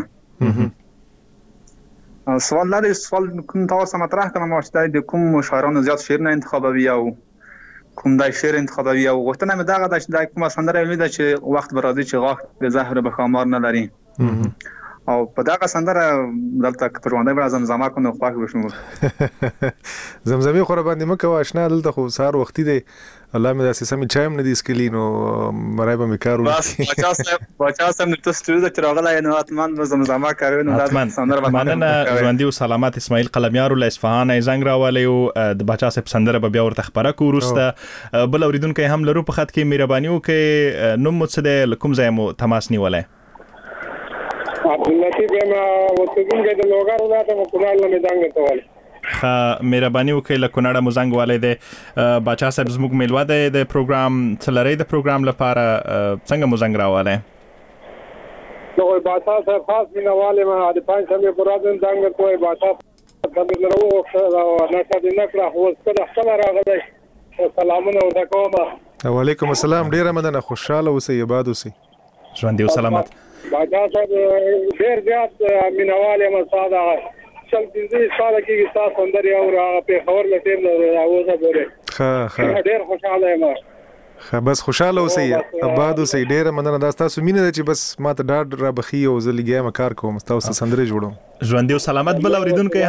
سوال کوم تاسو مطرح کړم چې د کوم شاعرانو زیات شعر نه انتخابوي او کوم دا شعر انتخابوي او غوښتنه مې دغه ده چې دا کومه سندره ویلې ده چې وخت به راځي چې غاښ د زهر به ښامار نه لري او په دغه سندره دلته په ژوندۍ بڼه زمزمه کوو نو خوښ به شو. زمزمې خو را باندې مه کوه اشنا، دلته خو سهار وختي دی، الله مې داسې سمې چای هم نه دي څښلي نو مرای به مې کار وکړي. باچا صاحب نو ته سټوډیو ته چې راغلی نو حتما به زمزمه کوې نو دا سندره به مننه. ژوندي او سلامت اسماعیل قلمیار له اصفهان زنګ راولی او د باچا صاحب سندره به بیا ورته خپره کړو وروسته. بل اورېدونکی هم لرو په خط کې، مهرباني وکړئ نوم مو څه دی، له کوم ځای مو تماس نیولی؟ عبداللطیف یم اوسېدونکی د لوګر ولایت یم، کونړ نه مې زنګ درته والی. ښه مهرباني وکړئ، له کونړه مو زنګ والی دی. باچا صاحب زموږ میلمه دی د پروګرام، څه لرئ د پروګرام لپاره، څنګه مو زنګ راوالی؟ زه خو باچا صاحب خاص مینهوال یم، د پنجشنبې په ورځ هم زنګ درته وایم. باچا صاحب نه راوغوښته او نشه دې نه کړه، خو اوس کله خپله راغلی، سلامونه ورته کوم. وعلیکم السلام، ډېره مننه، خوشحاله اوسئ، اباد اوسئ. ژوندي او سلامت. باچا صاحب ډېر زیات مینهوال یم، ستا دغه 15 ساله کېږي ستا سندرې اورو، هغه پېښور له ټیم نه راوځه پورې. ښه ډېر خوشحاله یم. ښه بس خوشحاله اوسئ، اباد اوسئ، ډېره مننه. دا ستاسو مینه ده چې بس ما ته ډاډ را بخي او زه لګیا یم کار کوم، ستاسو سندرې جوړوم. ژوندي او سلامت. بل اورېدونکی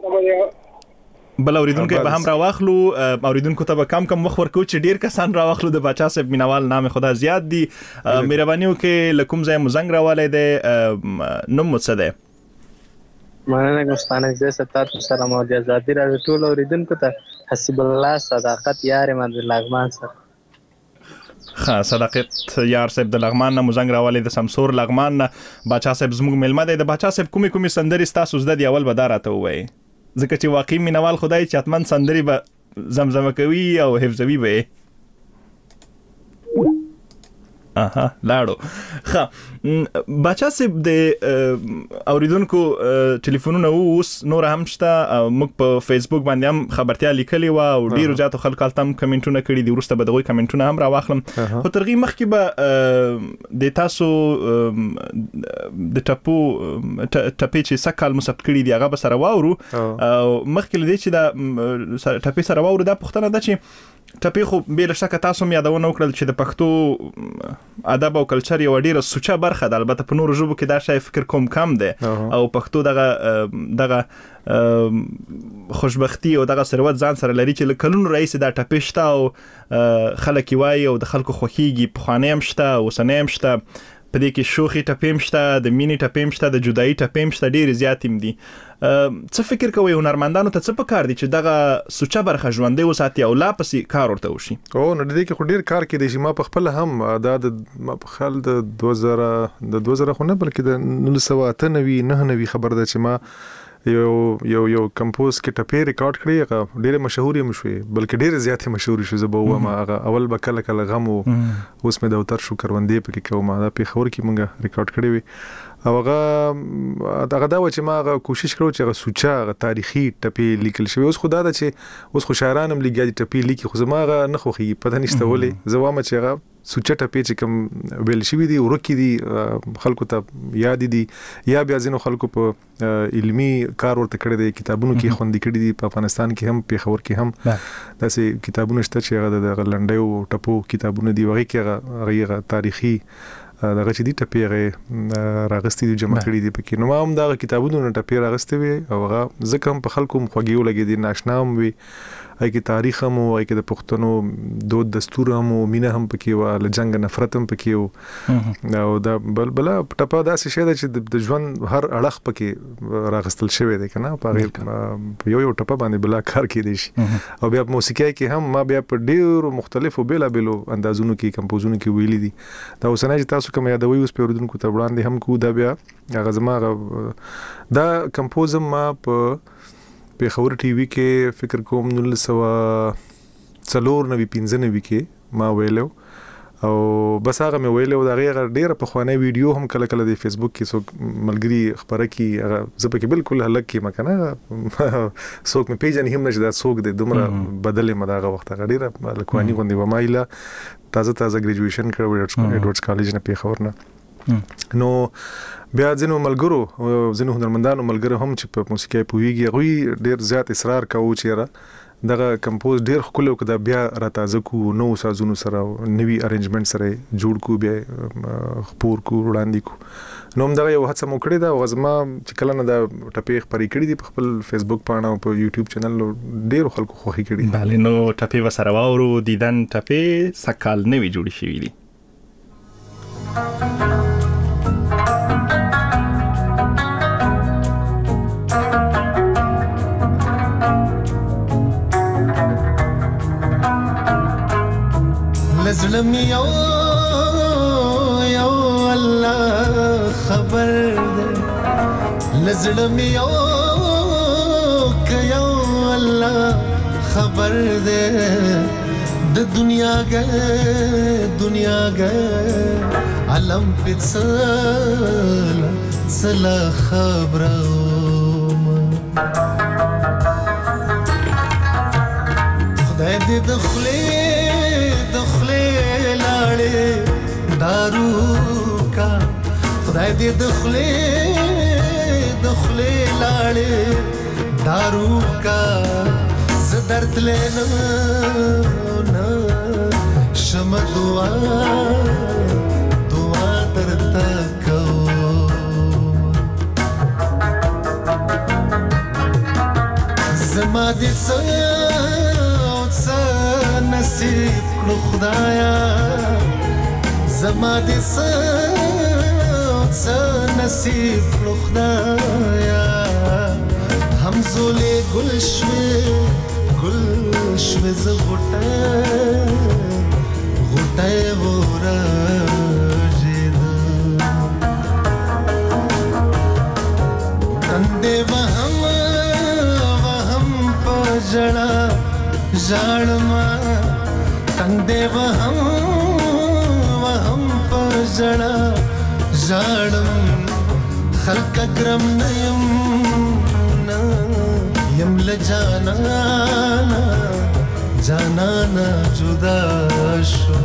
به هم راواخلو، اوریدونکو ته به کم وخت ورکو چې ډیر کسان راواخلو. د باچا صاحب مینوال نام خدا زیات دي. مهرباني وکړئ له کوم ځای مو زنګ راوالی دی، نوم مو څه دی؟ مننه کوم ستانک زه ستاسو سره مو د ازادي راډیو ټول اوریدونکو ته حسیب الله صداقت یار یم د لغمان سره. ښه صداقت یار صاحب د لغمان نه مو زنګ راوالی، د سمسور لغمان نه. باچا صاحب زموږ میلمه دی. د باچا صاحب کومې سندرې ستاسو زده دي، اول به دا راته ووایئ، ځکه چې واقعي مینوال خدای چې حتما سندرې به زمزمه کوي او حفظوي به یې. لاړو. ښه باچا صاحب د اوریدونکو ټلیفونونه اوس نور هم شته، موږ په فیسبوک باندې هم خبرتیا لیکلې وه او ډېرو زیاتو خلکو هلته هم کمنټونه کړي دي، وروسته به د هغوی کمنټونه هم راواخلم. خو تر هغې مخکې به د تاسو د ټپې چې سږ کال مو ثبت کړي دي هغه به سره واورو. مخکې له دې چې دا ټپې سره واورو، دا پوښتنه ده چې ټپې خو بې له شکه تاسو هم یادونه وکړل چې د پښتو ادب او کلچر یوه ډېره سوچه برخه ده. البته په نورو ژبو کې دا شی فکر کوم کم دی او پښتو دغه خوشبختی او دغه ثروت ځان سره لري چې له کلونو راهیسې دا ټپې شته او خلک یې وایي او د خلکو خوښیږي. پخوانی هم شته، اوسنی هم شته، په دې کې شوخي ټپې هم شته، د مینې ټپې هم شته، د جدایي ټپې هم شته، ډېرې زیاتې هم دي. څه فکر کوئ هنرمندانو ته څه پکار دي چې دغه سوچه برخه ژوندۍ وساتي او لا پسې کار ورته وشي؟ نو د دې کې خو ډېر کار کېدی شي. ما په خپله هم دا ما په خیال د 2000 خو نه بلکې د 1998 خبر ده چې ما یو کمپوز کې ټپې ریکارډ کړې، هغه ډېرې مشهورې هم شوې، بلکې ډېرې زیاتې مشهورې شوې. زه به ووایم هغه اول به کله غم و، اوس مې د اوتر شو کروندې پکې کوم، دا پېښور کې مونږ ریکارډ کړې وې. او هغه دا و چې ما هغه کوشش کړو چې هغه سوچه هغه تاریخي ټپې لیکل شوي. اوس خو دا ده چې اوس خو شاعران هم لګیا دي ټپې لیکي، خو زما هغه نه خوښېږي، پته نشته ولې. زه وایم چې هغه سوچه ټپې چې کوم ویل شوي دي ورکې دي، خلکو ته یاد دي، یا بیا ځینو خلکو په علمي کار ورته کړی دی، کتابونو کې خوندي کړي دي. په افغانستان کې هم پېښور کې هم داسې کتابونه شته چې هغه د لنډیو ټپو کتابونه دي، هغې کې هغه تاریخي دغه چې دي ټپې هغې راغستې دي، جمع کړي دي پکې. نو ما هم دغه کتابونو نه ټپې راغستې وې او هغه ځکه هم په خلکو هم خوږې ولګېدې، ناشنا هم وي، هغې کې تاریخ هم و، هغې کې د پښتنو دود دستور هم و، مینه هم پکې وه، له جنګ نفرت هم پکې و. او دا بله ټپه داسې شی ده چې د ژوند هر اړخ پکې راغستل شوی دی که نه، په هغې یو ټپه باندې بلا کار کېدی شي. او بیا په موسیقۍ کې هم ما بیا په ډېرو مختلفو بېلابېلو اندازونو کې کمپوزونو کې ویلي دي. دا اوسنی چې تاسو کوم یادوي اوس په اورېدونکو ته وړاندې هم کوو، دا بیا هغه زما دا کمپوز هم ما په پېښور ټي وي کې فکر کوم 1994 کې ما ویلو او بس هغه مې ویلو. د هغې ډېره پخوانی ویډیو هم کله کله د فیسبوک کې څوک ملګري خپره کړي، هغه زه پکې بالکل هلک کېم که نه، څوک مې پېژني هم نه چې دا څوک دی، دومره بدل یم د هغه وخت. هغه ډېره هلکواني غوندې وه. ما ایله تازه ګریجویشن کړی ایډورډز کالج نه، پېښور نه. نو بیا ځینو ملګرو، ځینو هنرمندانو ملګرو هم چې په موسیقۍ پوهېږي، هغوی ډېر زیات اصرار کوو چې یاره دغه کمپوز ډیر خلکو کده بیا را تازه کو نو سازونو سره نوی ارینجمنت سره جوړ کو بیا خپور کو وړاندې کو نو هم دغه یو هڅه مو کړې ده او زما چې کله نه د ټپې خبرې کړې دي په خپل فیسبوک باندې او په یوټیوب چینل ډیر خلکو خوښي کړې بله نو ټپې وسره واورو دیدن ټپې سکال نوی جوړې شوې دي لزلم یو الله خبر ده لزلم یو الله خبر ده د دنیا گه علم پڅلا خبرم خدای دې دخلې لاړې دارو کا خدای دې دخلې لاړې دارو کا زدرت لینا شم دعا درتا کو زما دې نصیب کړو خدایا زما دې نصیب کړو خدایا همزولې ګل شوې ز غټه ورژید تندې وهم پجړه ژړما تندې وهم پجړه ژړم خلق کرم نیم لجانا جدا شو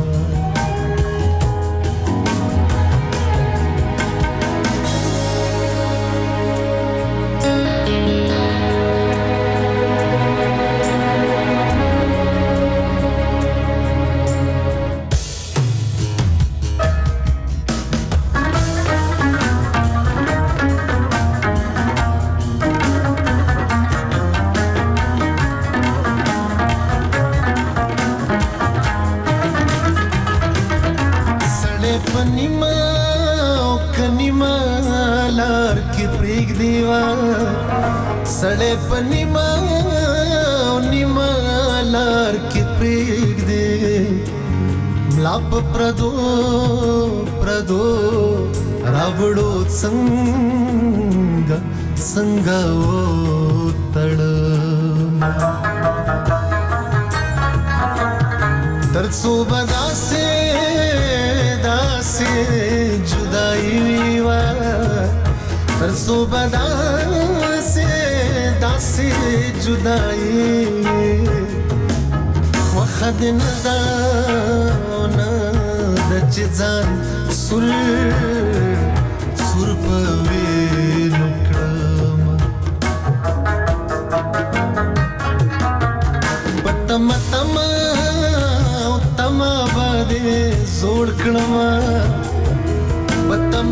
सड़े पनीमा लार के प्रेग दे मलाप प्रदो रावड़ो संगा ओ तड़ तरसो बदा से जुदाई वा तरसो बदा से जुदाई وخد نداونا د چزان سر پوینو کړم پتم باندې زوړ کړم پتم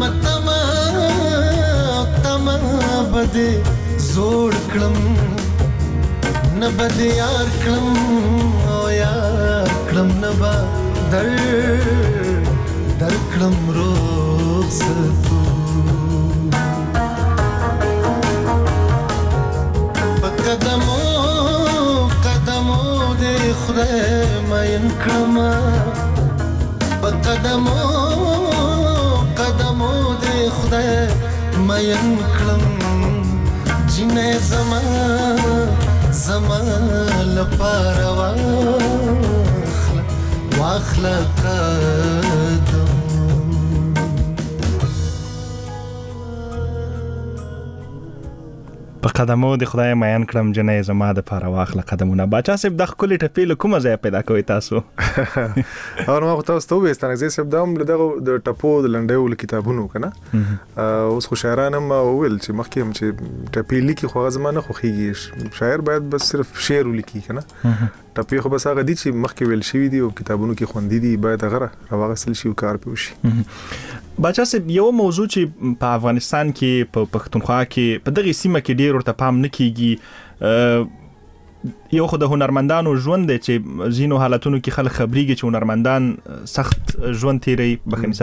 باندې زوړ کړم نبد یار کړم او یار کړم نبا در کړم رخصتو قدمو دې خدای ماین کړم قدمو دې خدای ماین کړم جنې زما لپاره واخله قدم په په قدمو د خدای ماین کړم جنې زما د پاره واخله قدمونه. باچا صاحب د خپل ټپې له کومه ځای پیدا کوي تاسو؟ اور ما تاسو ته وستانه زه صاحب دام له د ټپو د لنډیو کتابونو کنه اوس خو شاعران هم ویل چې مخکې هم چې ټپې لیکي خو زمانه خو خيږي شاعر باید بس صرف شعر ولیکي کنه ټپې خو بس هغه دي چې مخکې ویل شوی دي او کتابونو کې خوندې دي باید هغه راوغسل شي او کار پوشي. باچا صاحب یو موضوع چې په افغانستان کې په پښتونخوا کې په دغه سیمه کې ډیر ورته پام نه کیږي یو خو د هنرمندانو ژوند دی چې زینو حالتونو کې خلک خبريږي چې هنرمندان سخت ژوند تیری بخنی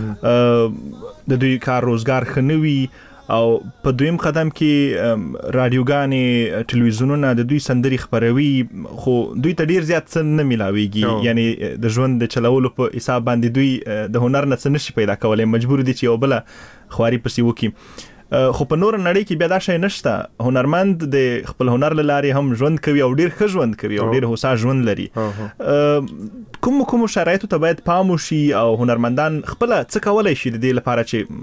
سره د دوی کار روزګار خنوي او په دویم قدم کې رادیوګانې ټلویزیونونه د دوی سندري خبروي خو دوی ته ډیر زیات څه نه ملاويږي یعنی د ژوند د چلولو په حساب باندې دوی د هنر نه څه نشي پیدا کولای مجبور دي چې یو بل خواري پسې وکي خو په نور نړۍ کې بیا دا شی نشته هنرمند د خپل هنر لاري هم ژوند کوي او ډیر ښه ژوند کوي او ډیر هوسا ژوند لري کوم شرایطو ته باید پام وشي او هنرمندان خپل څه کولای شي د دې لپاره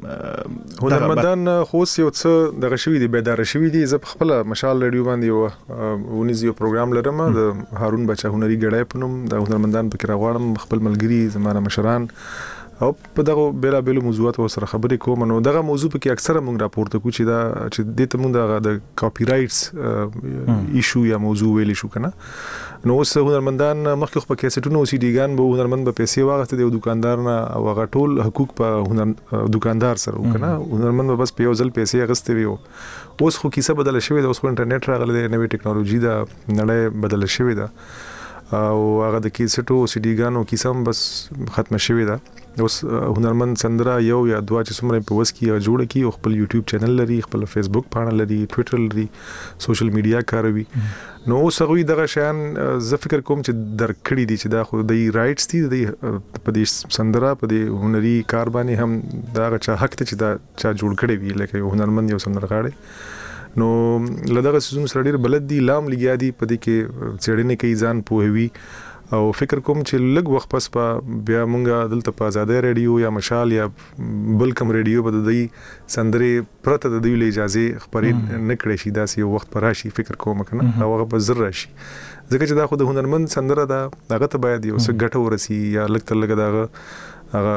چې هنرمندان خو یو څه دغه شوی دی بیدار شوی دی زه خپل مشال رادیو باندې ونیزیو پروګرام لرم د هارون بچا هنري ګړای پنوم د هنرمندان پکې راغواړم خپل ملګری زمانه مشران او په دغه بیل بیل موضوعات سره خبرې کوم نو دغه موضوع په کې اکثره موږ راپورته کوو چې د ته موږ د کاپی رائټس ایشو یا موضوع ویل شو کنه نو اوس هنرمندان مخکې په کیسټونو او سی ډیګان به هنرمند په پیسې واغسته د دکاندار نه او هغه ټول حقوق په دکاندار سره وکنه هنرمند بس په یو ځل پیسې غسته وي اوس خو کیسه بدل شوې ده اوس خو انټرنیټ راغلی دی نوې ټکنالوژي ده نړۍ بدل شوې ده او هغه د کیسټو سی ډیګانو کیسه بس ختم شوې ده اوس هنرمند سندره یو یا دوا چې څومره په وس کې جوړ کی او خپل یوټیوب چینل لري خپل فیسبوک پاڼه لري ټوئیټر لري سوشل میډیا کاروي نو اوس هغه دغه شیان زه فکر کوم چې درکړی دي چې دا خو د رائټس دي د په دې سندره په دې هنري کار باندې هم دا چا حق ته چې دا چا جوړ کړی وي لکه هنرمند یو سندرغاړي نو لدغه سيزون سره ډیر بلد دي لام لګیا دي په دې کې چړنې کوي ځان پوهوي او فکر کوم چې لږ وخت پس بیا مونږه دلته په آزادۍ رادیو یا مشال یا بل کوم رادیو په دې سندرې پرته د دوی اجازه خبرې نه کړې شي دا یو وخت پر راشي فکر کوم کنه هغه په زر راشي ځکه چې دا خو د هنرمند سندره دا هغه ته باید یو څه ګټه ورسي یا لږ تر لږ دا هغه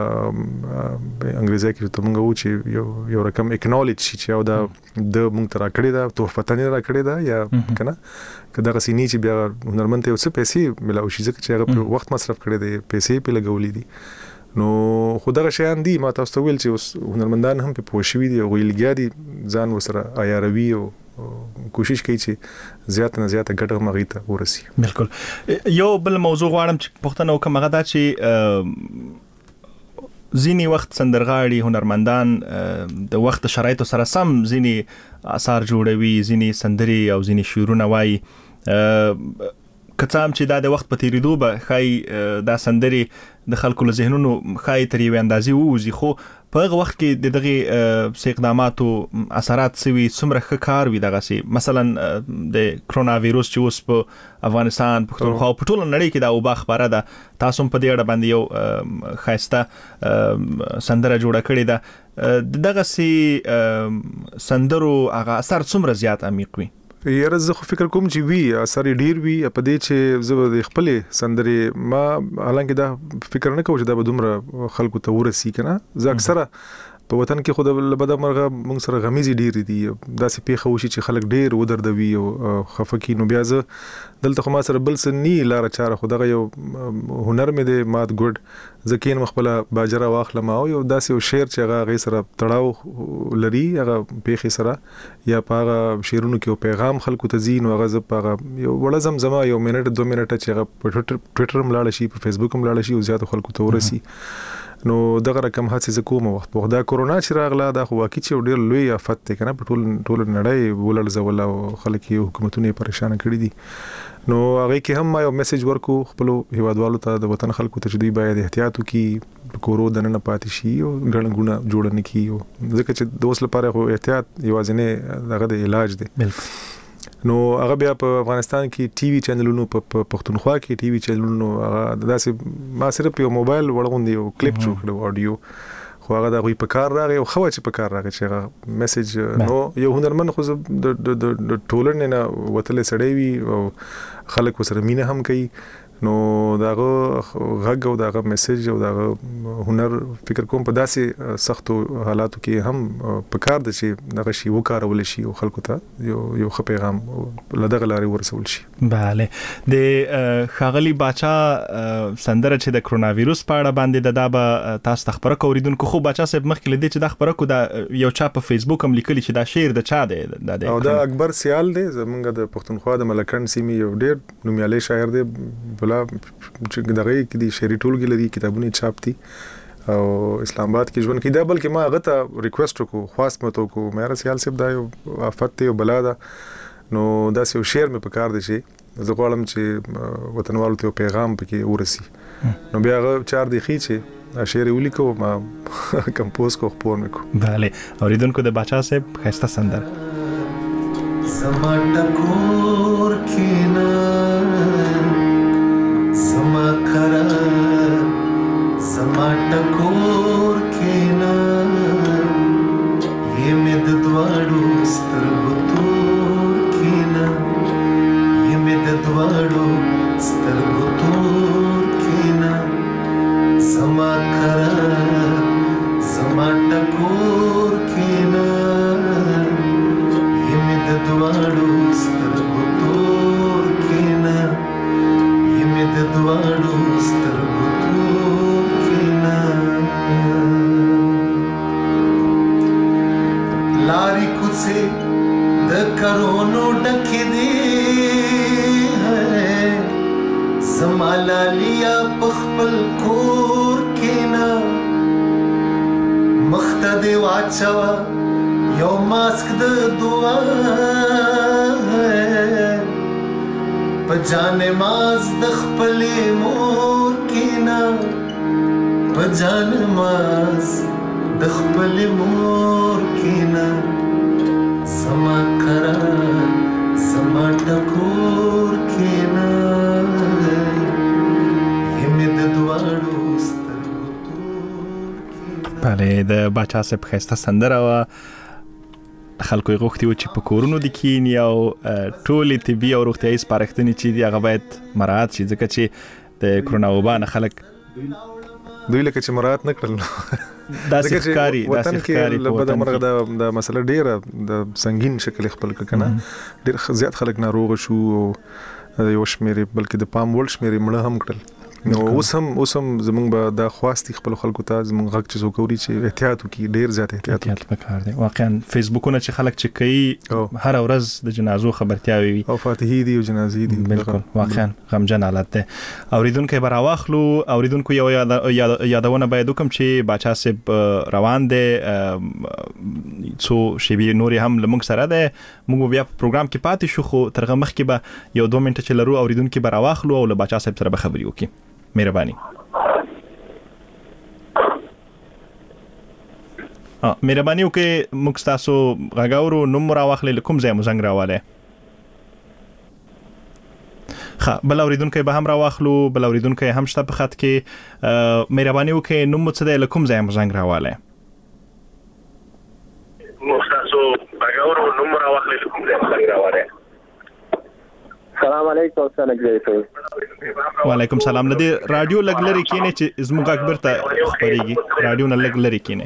انګریزي کې ته مونږ و چې یو رقم اکنالج شي چې او دا د مونږ ترا کړی دا تحفه را کړی دا یا کنه کدا غسینی چې بیا هنرمند ته څه پیسې ملاوي شي ځکه چې هغه وخت مصرف کړی دی پیسې په لګولې دي نو خدای شیان دي ما تاسو ته ویل چې هنرمندان هم په پوښوي دي او ویلګیا دي ځان وسره عیاروي او کوشش کوي چې زیات نه زیات ګټه مغیته ورسي بالکل یو بل موضوع غواړم چې پښتنه وکم هغه دا چې زینی وخت سندرغاړي هنرمندان د وخت شرایطو سره سم زینی آثار جوړوي زینی سندري او زینی شعرونه وایي کڅام چې دا د وخت په تیریدو به خای دا سندري د خلکو له ذهنونو خای تر یو اندازې ووزي خو په هغه وخت کې د دغه اقداماتو اثرات سوي څومره ښه کار وي دغه سي مثلا د کرونا وایروس چې اوس په افغانستان پښتونخوا په ټول نړۍ کې دا وبا خبره ده تاسو په دې اړه باندې یو خاصه سندره جوړه کړې ده دغه سي سندرو هغه اثر څومره زیات عمیق وي یاره زه خو فکر کوم چې وی اثر ډیر وی په دې چې زه د خپل سندرې ما حالانکه دا فکر نه کوم چې دا به دومره خلکو ته ورسي کنه زه اکثره په وطن کې خود بده مرغه موږ سره غمیزي ډیر دي دا سي پیخه وشي چې خلک ډیر ودردوي او خفقي نو بیا زه دلته خو ما سره بل سني لار چاره خدغه یو هنر مې د مات ګډ ځکه مخبله باجره واخلم او یو داسې یو شعر چې هغه غي سره تړاو لري هغه پیخي سره یا پاغه شعرونو کې پیغام خلکو ته زین او هغه ز پاغه یو وړ زمزمه یو منټ 2 منټه چې هغه په ټوئیټر ملاړ شي په فیسبوک ملاړ شي او زیات خلکو ته ورسي نو دغه رقم هڅه کوم وخت په دا کورونا چې راغله دا خو واقعي چې ډېر لوی آفت دی کنه په ټول نړۍ ولر زول او خلک یې حکومتونه پریشان کړي دي نو هغه کې هم ما یو میسج ورکو خپل هیوادوالو ته د وطن خلکو ته چې دوی باید احتیاط وکړي کورو دنه پاتې شي او ګړنګونه جوړ نه کیو ځکه چې د اوس لپاره خو احتیاط یوازینه دغه د علاج دی نو هغه بیا په افغانستان کې ټي وي چینلونو په پښتونخوا کې ټي وي چینلونو هغه داسې ما صرف یو موبایل وړوندې یو کلیپ جوړ کړو اډیو خو هغه د غوي په کار راغی او خو چې په کار راغی چې هغه میسج نو یو هنرمند خو د ټولنې نه وتلې سړی وي او خلک وسره مینه هم کوي نو داغه غږ او داغه میسج او داغه هنر فکر کوم په داسې سختو حالاتو کې هم په کار د چې دغه شی وکارول شي او خلکو ته یو ښه پیغام لدغه لارې ورسول شي. bale د خاغلی باچا سندره چې د کرونا وایروس په اړه باندې د دابه تاسو خبره کوریدونکو خو باچا صاحب مخکې لدی چې د خبره کو د یو چا په فیسبوک هم لیکلی چې دا شعر د چا دی او دا اکبر سیال دی زمونږ د پښتونخوا د ملکند سیمې یو ډیر نومیالی شاعر دی بلا چې دغه کې د شعري ټولګي لري کتابونه چاپ دي او اسلام آباد کې ژوند کیدا بلکې ما هغه ته ریکوست وکړو خواست مته وکړو مې رسیال صاحب دا یو آفت دی او بلا ده نو دا یو شعر مې پکار دی چې زه غواړم چې وطنوالو ته پیغام پکې ورسي نو بیا هغه 4 دقیقې چې شعر ولیکو ما کمپوز کو خپور مې کو bale اوریدونکو د باچا صاحب خسته سندره سمټکور کینا سما کرا سمټکور کینا یہ مد دواړو سترګو تور کینا یہ مد دواړو سترګو تور کینا سما کرا سمټکور کینا یہ مد دواړو سترګو تور کینا د دواړو سترګو تور کینا لاري کوڅه د کرونو ډکې دي زمالا لیا پخپل کور کینا مخته دی واچوا یو ماسک د دعا پجان ماز د خپل مور کینا پجان ماز د خپل مور کینا سما کرا سما ټکور کینا همد دواړو سترګو bale د باچا صاحب خسته سندره وا خلکو غوښتي و چې په کورونو د کینی او ټولې طبي او روغتیايي سپارښتنې چې دی هغه باید مراعات شي ځکه چې د کرونا وبا نه خلک دوی لکه چې مراعات نه کړل داسې ښکاري په وطن کې د مسله ډیره د سنگین شکل خپل کنه ډیر زیات خلک ناروغ شو او یو شمیرې بلکې د پام ول شمیرې مړه هم کړل نو اوس هم زمونږ به د خواستي خپل خلکو ته زمونږ غږ چې وکوري چې احتیاط وکړي ډیر زیات احتیاط وکړي دی واقعا فیسبوکونه چې خلک چې کوي هر ورځ د جنازو خبرتیاوي وي او فاتحي دي او جنازې دي بالکل واقعا غمجن حالت ده اوریدونکو به راواخلو اوریدونکو یو یادونه باید وکم چې باچا صاحب روان دي څو شی نوري هم لمونږ سره ده موږ بیا په پروګرام کې پاتې شو خو ترغه مخکې به یو 2 منټه چې لرو اوریدونکو به راواخلو او له باچا صاحب سره به خبري وکړو مهرباني مهرباني وکړئ موږ تاسو غاګاورو نوم راواخلې کوم ځای مو زنګ راواله بل اوریدونکو به هم راواخلو بل اوریدونکو هم شته په خط کې مهرباني وکړئ نوم څه دی کوم ځای مو زنګ راواله موږ تاسو غاګاورو نوم راواخلې کوم ځای مو زنګ راواله السلام علیکم سنګ زیته وعلیکم سلام لدی رادیو لګ لري کینه چې زموږ اکبر ته خبرېږي رادیو نه لګ لري کینه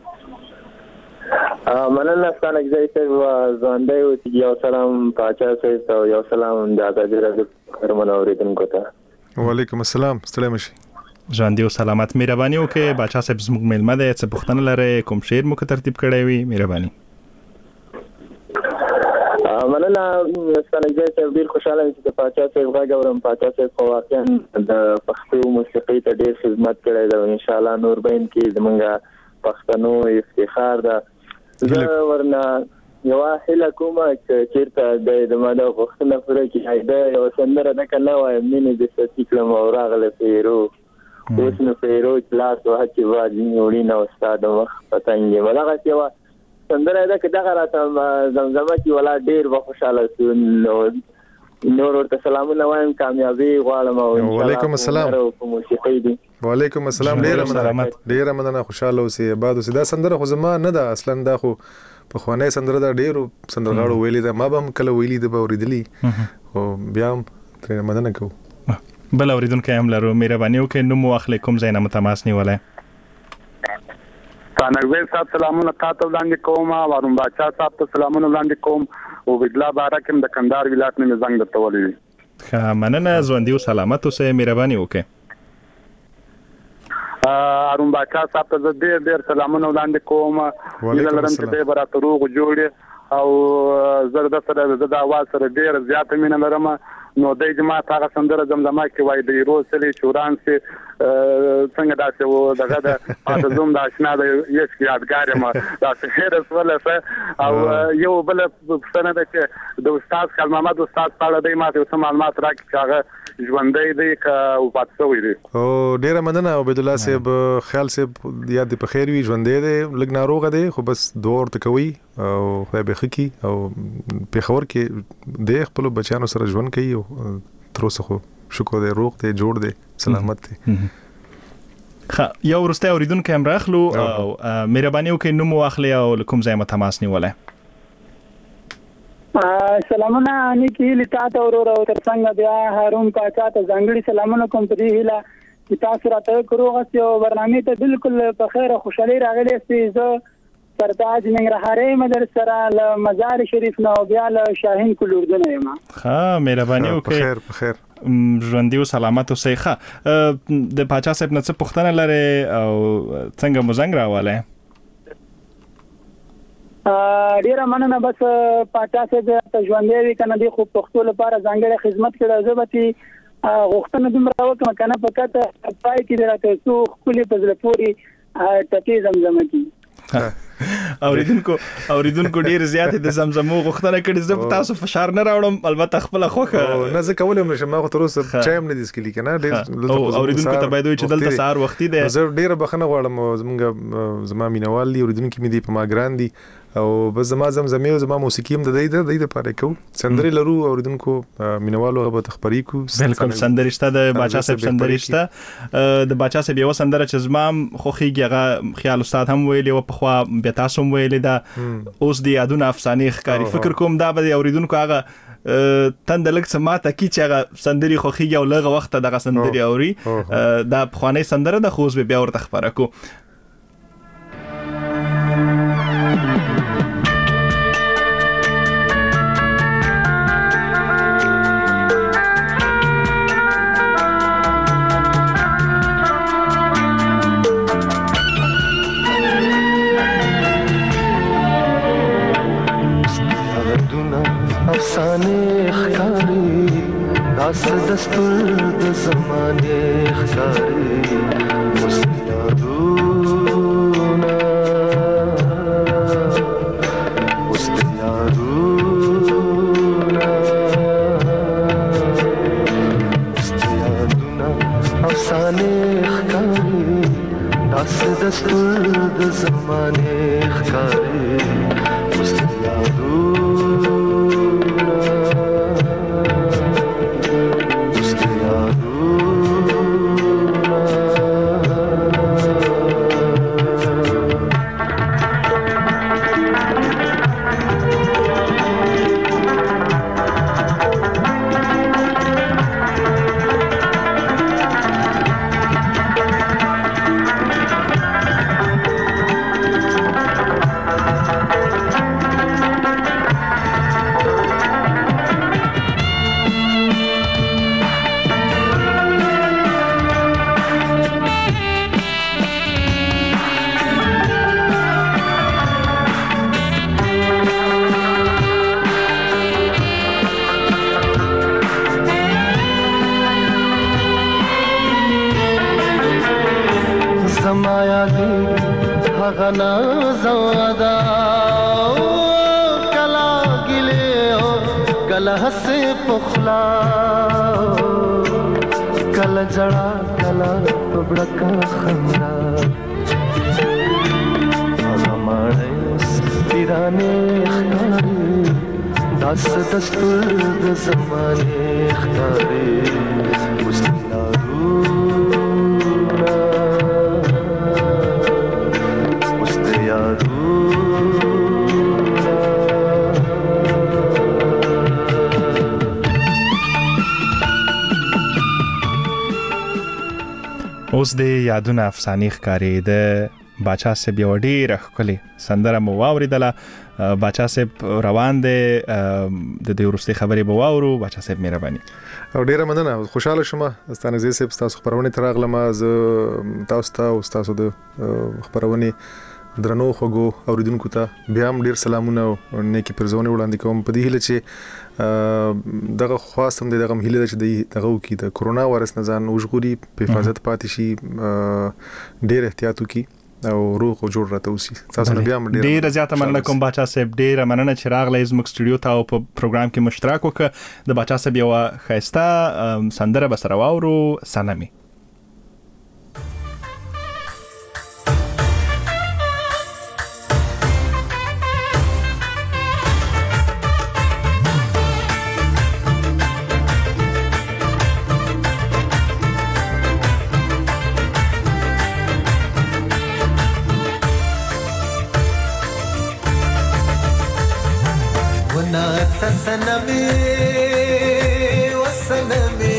مننه سنګ زیته ځاندای او یو سلام پاچا سره یو سلام د آزادی راډیو کرمن اوریدونکو ته وعلیکم السلام ستړي مشي ژوندۍ او سلامت مهرباني وکړئ باچا صاحب زموږ مېلمه دی څه پوښتنه لرئ کوم شعر مو ترتیب کړی وي مهرباني مننه سنګ زیته ډیر خوشاله چې د پاچا صاحب غږ اورم پاچا صاحب خو واقعا د پښتو موسیقۍ ته ډیر خدمت کړی دی ان شاء الله نور بین کې زمونږ پښتنو افتخار ده زه ورنه یو هله کومه چې چیرته د ماده وختونه پوره کې دا یو سندره ده کنه وای مینه د ستیکلم او راغله پیرو اوس نو پیرو کلاس وه چې واجی وړي نو استاد مخ پتنګ ولغه چې سندره ده کدا راته زمزمه کې ولا ډیر خوشاله شو نو نور ورته سلامونه وایم کامیابی غواړم او وعلیکم السلام په موسیقي دي وعلیکم السلام ډیر مننه خوشاله اوسئ آباد اوسئ دا سندره خو زما نه ده اصلا دا خو په خوانه سندره دا ډیرو سندرغاړو ویلي دا ما به هم کله ویلي د اوریدلی او بیا هم ترې مننه کوم بل اوریدونکو هم لرو مهرباني وکړئ نوم واخلئ کوم ځای نه مو تماس نیولی تانګوي صاحب سلامونه تاسو وړاندې کوم وارون باچا صاحب ته سلامونه وړاندې کوم او بجلا بارکم د کندهار ولایت نه زنګ درته ولې ښه مننه ژوندي او سلامت اوسئ مهرباني وکړئ هارون باچا صاحب ته ډېر سلامونه وړاندې کوم هیله لرم چې دې براته روغ جوړ او زرد سره د اواز سره ډېر زیات مینه لرم نو د جماعت هغه سندره زمزمه کې وای د روسلي چوران سي څنګه داسې و دغه د پاتزوم د آشنا د یش یادګار ما داسې هرڅ ولا او یو بل څنګه د چې د استاد خال محمد استاد پاړه د ماته اوس معلومات راکړي چې هغه ژوندۍ دی او پاتسوي دی او ډیر مننه عبد الله صاحب خیال صاحب یاد په خیر وي ژوندۍ دی لګ ناروغه دی خو بس دور تکوي او خدای به خکی او په خبر کې د خپل بچانو سره ژوند کوي تر اوسه خو شکر دی روغ دی جوړ دی سلامت دی ښه یو وروستی اورېدونکی هم راخلو او مهرباني وکړئ نوم واخلئ او له کوم ځای مو تماس نیولی سلامونه نیکي هیلې تا ته وروره او تر څنګه بیا هارون پاچا ته ځانګړي سلامونه کوم په دې هیله چې تاسو راته روغ اوسئ او برنامې ته بالکل په خیر او خوشحالۍ راغلی یاستئ زه سرتاج ننګرهارۍ مدر سره له مزار شریف نه او بیا له شاهین کل اردن یم ښه مهرباني وکړئ په خیر ژوندي او سلامت اوسئ ښه د پاچا صاحب نه څه پوښتنه لرئ او څنګه مو زنګ راولی ډیره مننه بس پاچا صاحب ته ژوندی وي که نه دی خو پښتو لپاره ځانګړی خدمت کړی زه به ترې غوښتنه دومره وکړم که نه په کته پای کې دې راته څو ښکلې په زړه پورې ټکې زمزمه کړي اوریدونکو ډیر زیات د زمزمو غوښتنه کړې زه تاسو فشار نه راوړم البته خپل خوخه نه زه کولم نشم ما خو تر اوسه چایم نه دسکلی کنه ډیر اوریدونکو ته باید وي چې دلته سهار وختي دی زه ډیر بخنه غواړم زما مینوال دي اوریدونکو مې دي په ما ګران دي او بس زما زمزمې او زما موسیقي هم د دې لپاره کوم سندرې لرو اوریدونکو مینوالو به تخبري کو بالکل سندرې شته د باچا صاحب سندرې شته د باچا صاحب یو سندره چې زما خوخیږي هغه خیال استاد هم ویلي او په خوا بیا تاسو هم ویلي دا اوس د یادونه افسانې ښکاري فکر کوم دا به اوریدونکو هغه تند لږ څه ماته کی چې هغه سندرې خوخیږي او لږه وخت دغه سندرې اوري دا پخوانی سندره د خوځ بیا ورته خبره کو داس دستور د زمانه خاري مستیادونا افسانه خاري داس دستور د زمانه خاري مستیادونا غنا زوادا کلا گله کلا ہنسے پخلا کلا جڑا کلا بڑکا خندا ہمارے پیرانے خاری داس دستور د زمانه اختارې مستیارونا اوس د یادونه افسانې ښکاري د باچا صاحب یو ډېره ښکلې سندره مو واورېدله. باچا صاحب روان دی، د دې وروستۍ خبرې به واورو. باچا صاحب مهرباني. او ډیره مننه، خوشاله شوم ستانه زی صاحب تاسو خبرونه تر اغله ما ز تاسو ته او تاسو د خبرونه درنو خوګو اوریدونکو ته بیا هم ډیر سلامونه او نیکی پرځونه وړاندې کوم په دې هیله چې دغه خواستم دغه هیله چې دغه کی د کورونا وایرس نه ځان وژغوري، په حفاظت پاتې شي، ډیر احتیاط وکړي او روغ او جوړ راته اوسي. تاسو نه بیا هم ډیر زیاته مننه کوم باچا صاحب، ډیر مننه چې راغلی زموږ سټوډیو ته او په پروګرام کې مشترک وکړه. د باچا صاحب یو ښایسته سندره به سره واورو، سنمي. سنمي وسنمي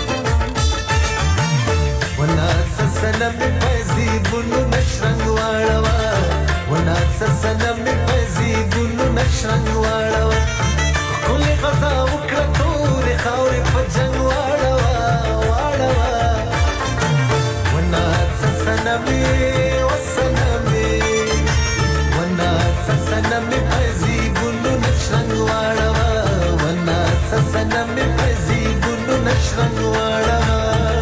وناس سنمي فزي بنو نشرنگ واړوا وناس سنمي فزي بنو نشرنگ واړوا كل غزا وکړه تور خاورې په جنگ واړوا واړوا وناس سنمي وسنمي وناس سنمي فزي بنو نشرنگ واړوا سنمي فزي بنو نشرنگ واړوا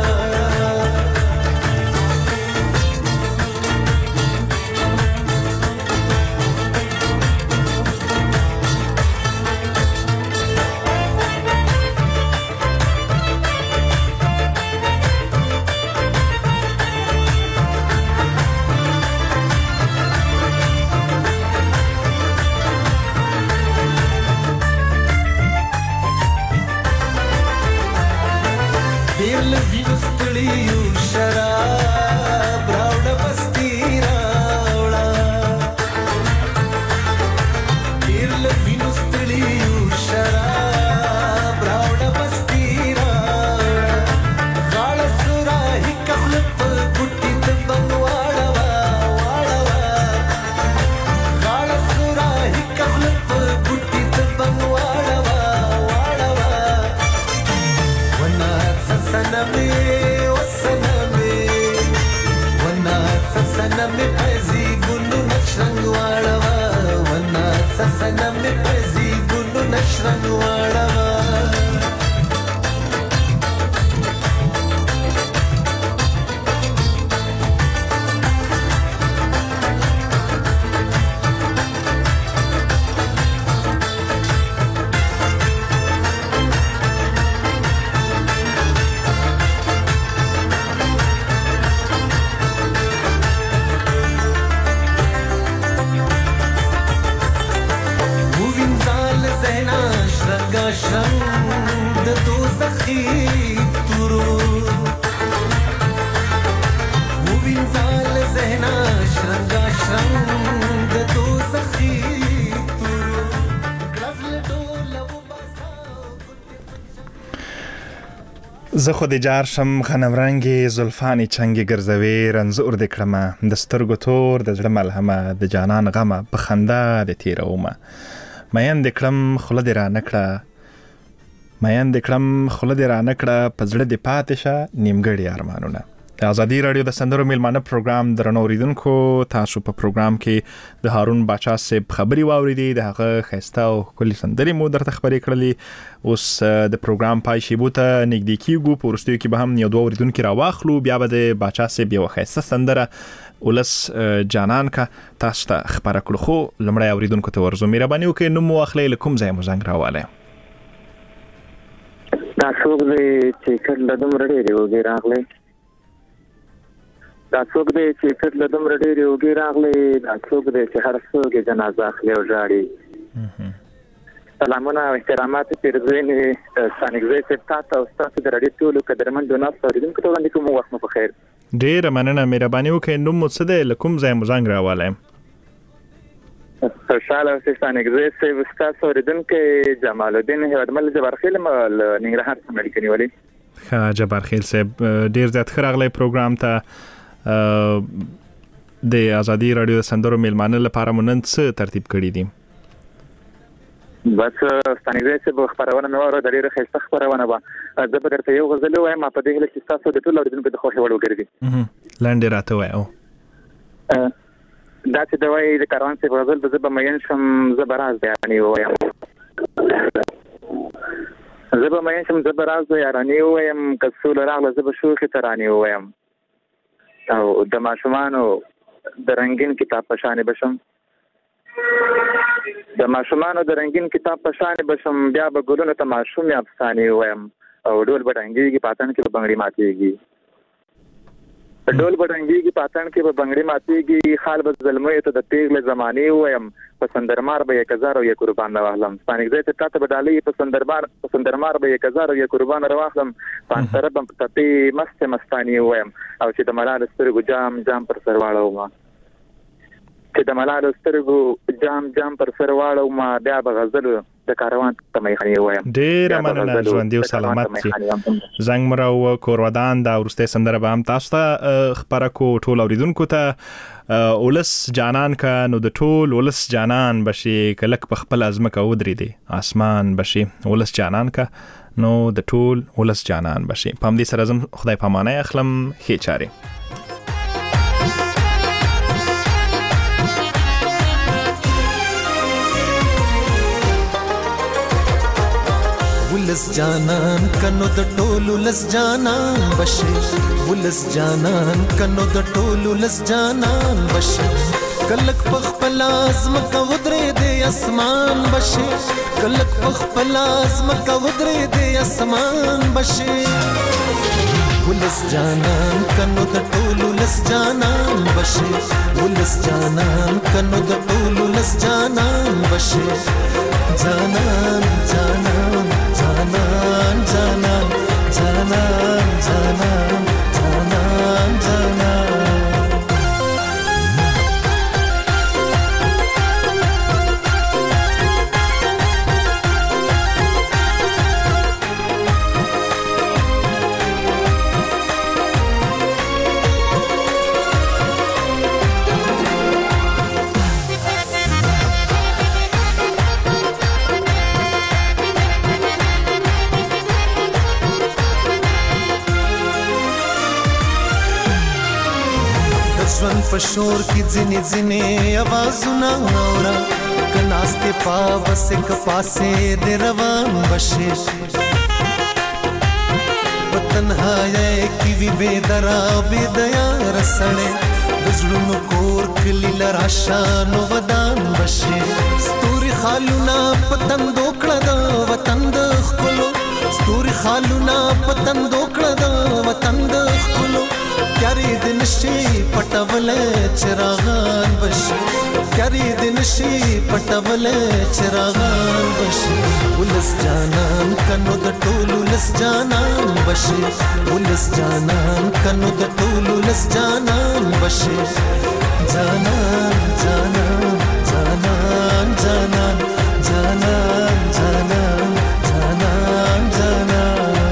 زه خو د جار شم غنمرنګې زلفانې چنګې ګرځوي رنځور دې کړمه د سترګو تور د زړه ملهمه د جانان غمه په خندا دې تېرومه مین دې کړم خوله دې رانه کړه مین دې کړم خوله دې رانه کړه په زړه دې پاتې شه نیمګړي ارمانونه. د ازادي رادیو د سندرو میلمانه پروګرام درنو اوریدونکو، تاسو په پروګرام کې د هارون باچا صاحب خبري واوریدي، د هغه ښایسته او ښکلې سندرې مو درته خبرې کړلې. اوس د پروګرام پای شیبو ته نږدې کیږو، په وروستیو کې به هم یو دوه اوریدونکي راواخلو، بیا به د باچا صاحب یوه ښایسته سندره ولس جانان کا تاسو ته خبره کړو. خو لومړی اوریدونکو ته ورځو، مهرباني وکړئ نوم مو واخلئ، له کوم ځای مو زنګ راوالی؟ دا څوک دی چې کله دومره ډېرې اوږې راغلی دا څوک دی چې کله دومره ډېرې اوږې راغلی دا څوک دی چې هر څوک یې جنازه اخلي او ژاړي سلامونه او احترامات پیرزویني سانګزي سپتات او تاسو د رادیو ټولو قدرمن ناس اوریدونکو ته وړاندې کوم وخت مو په خیر. ډیر مننه مهرباني وکړئ. نوم مو څه دی؟ لکم ځای مو زنګ راواله. خوشاله اوسئ. سانګزي سپ تاسو اوریدونکو جمال الدین هیوادمل جبارخیل مال ننګرهار څخه اړیکه نیولې. ښه جبارخیل صاحب ډیر زیات خراغلی پروګرام ته د ازادي رادیو د سندرو میلمانه لپاره مونږ څه ترتیب کړی دي؟ بس ستانګزي سپ خبرونه مې وره د ډیره ښه خبرونه و زه به درته یو غزل وایم په دې هله چې تاسو د ټولو اوریدونکو د خوښ وړ وګرځي. لاندې راته وایو دا چې د وای د کاروان څخه غزل د زبه مین شم زبراز بیانې وایم زبه مین شم زبراز بیانې وایم کسول راغله زبه شوخ ترانې وایم او د ماشومانو د رنگین کتاب په شان بشم د ماشومانو د رنگین کتاب په شان بشم بیا به ګلونو ته ماشومې افسانې وایم او ډول بډنګيږي پاتن کې بنگړي ماتيږي ډول بډنګيږي پاتن کې به بنگړي ماتيږي خال به ظلمې ته د پیغله زمانه وایم په سندرمار به 1000 او 1 قربان راوخلم. ستانګزي ته تاسو بدالې په سندرمار به 1000 او 1 قربان راوخلم. پان سره په تپي مست مستانی وایم او چې د ملال سترګو جام پر سرواړو ما چې د ملال سترګو جام پر سرواړو ما بیا به غزل د کاروان تمې خني وایم. ډیر مننه ژوند او سلامت شي. زنګ مرو کورودان دا ورسته سندره به هم تاسو ته خبره کو ټول اوریدونکو ته اولس جانان کا نو د ټول اولس جانان بشي کلک په خپل ازمکه ودرې دي اسمان بشي اولس جانان کا نو د ټول اولس جانان بشي. پام دې سره زم خدای پامانه اخلم خې چاري. ولس جانان کنو د ټولو لس جانان بشي ولس جانان کنو د ټولو لس جانان بشي کلک پخپل ازم کا ودرې دې اسمان بشي کلک پخپل ازم کا ودرې دې اسمان بشي ولس جانان کنو د ټولو لس جانان بشي ولس جانان کنو د ټولو لس جانان بشي جانان جانان جانان جانان جانان جانان جانان جانان ژوند په شور کې ځینې ځینې आवाजونه اورا کناسته پاوس ک پاسه د روان بشي وطنهای کی وی بے درا بے دیا رسړې د زړونو کور کلی لراشانو ودان بشي ستوري خالونه پتن دوکړه د وطن د خلو ستوري خالونه پتن دوکړه د وطن د خلو کاری دن شي پټول چراغان بشي کاری دن شي پټول چراغان بشي ولس جانان کنو د ټولو لس جانان بشي ولس جانان کنو د ټولو لس جانان بشي جانان جانان جانان جانان جانان جانان جانان جانان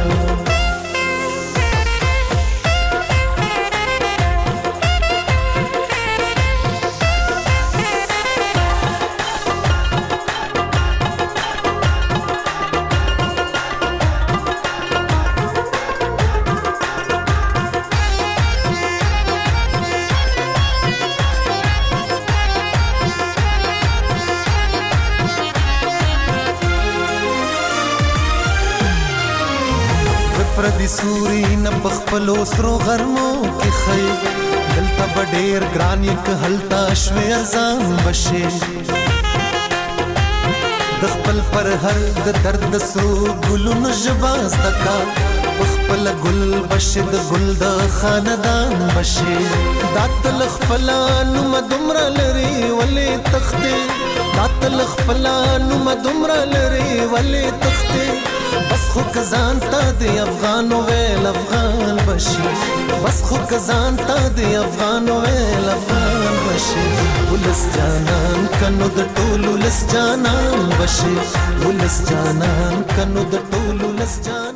پردي سوري نه بخپلو سرو غرمو کې خي دلته بډېر ګران یک هلتا شوي ارزان بشي د خپل پر هر د درد سرو ګلونو جباز دکا خپل کله ګل بشه د ګل د خاندان بشه دا تل خپلانو مدمر لري ولې تخته دا تل خپلانو مدمر لري ولې تخته بس خو کزان تا د افغان ویل افغان بشي بس خو کزان تا د افغان ویل افغان بشي ولس جانان کنو د ټولو لس جانان بشي ولس جانان کنو د ټولو لس جانان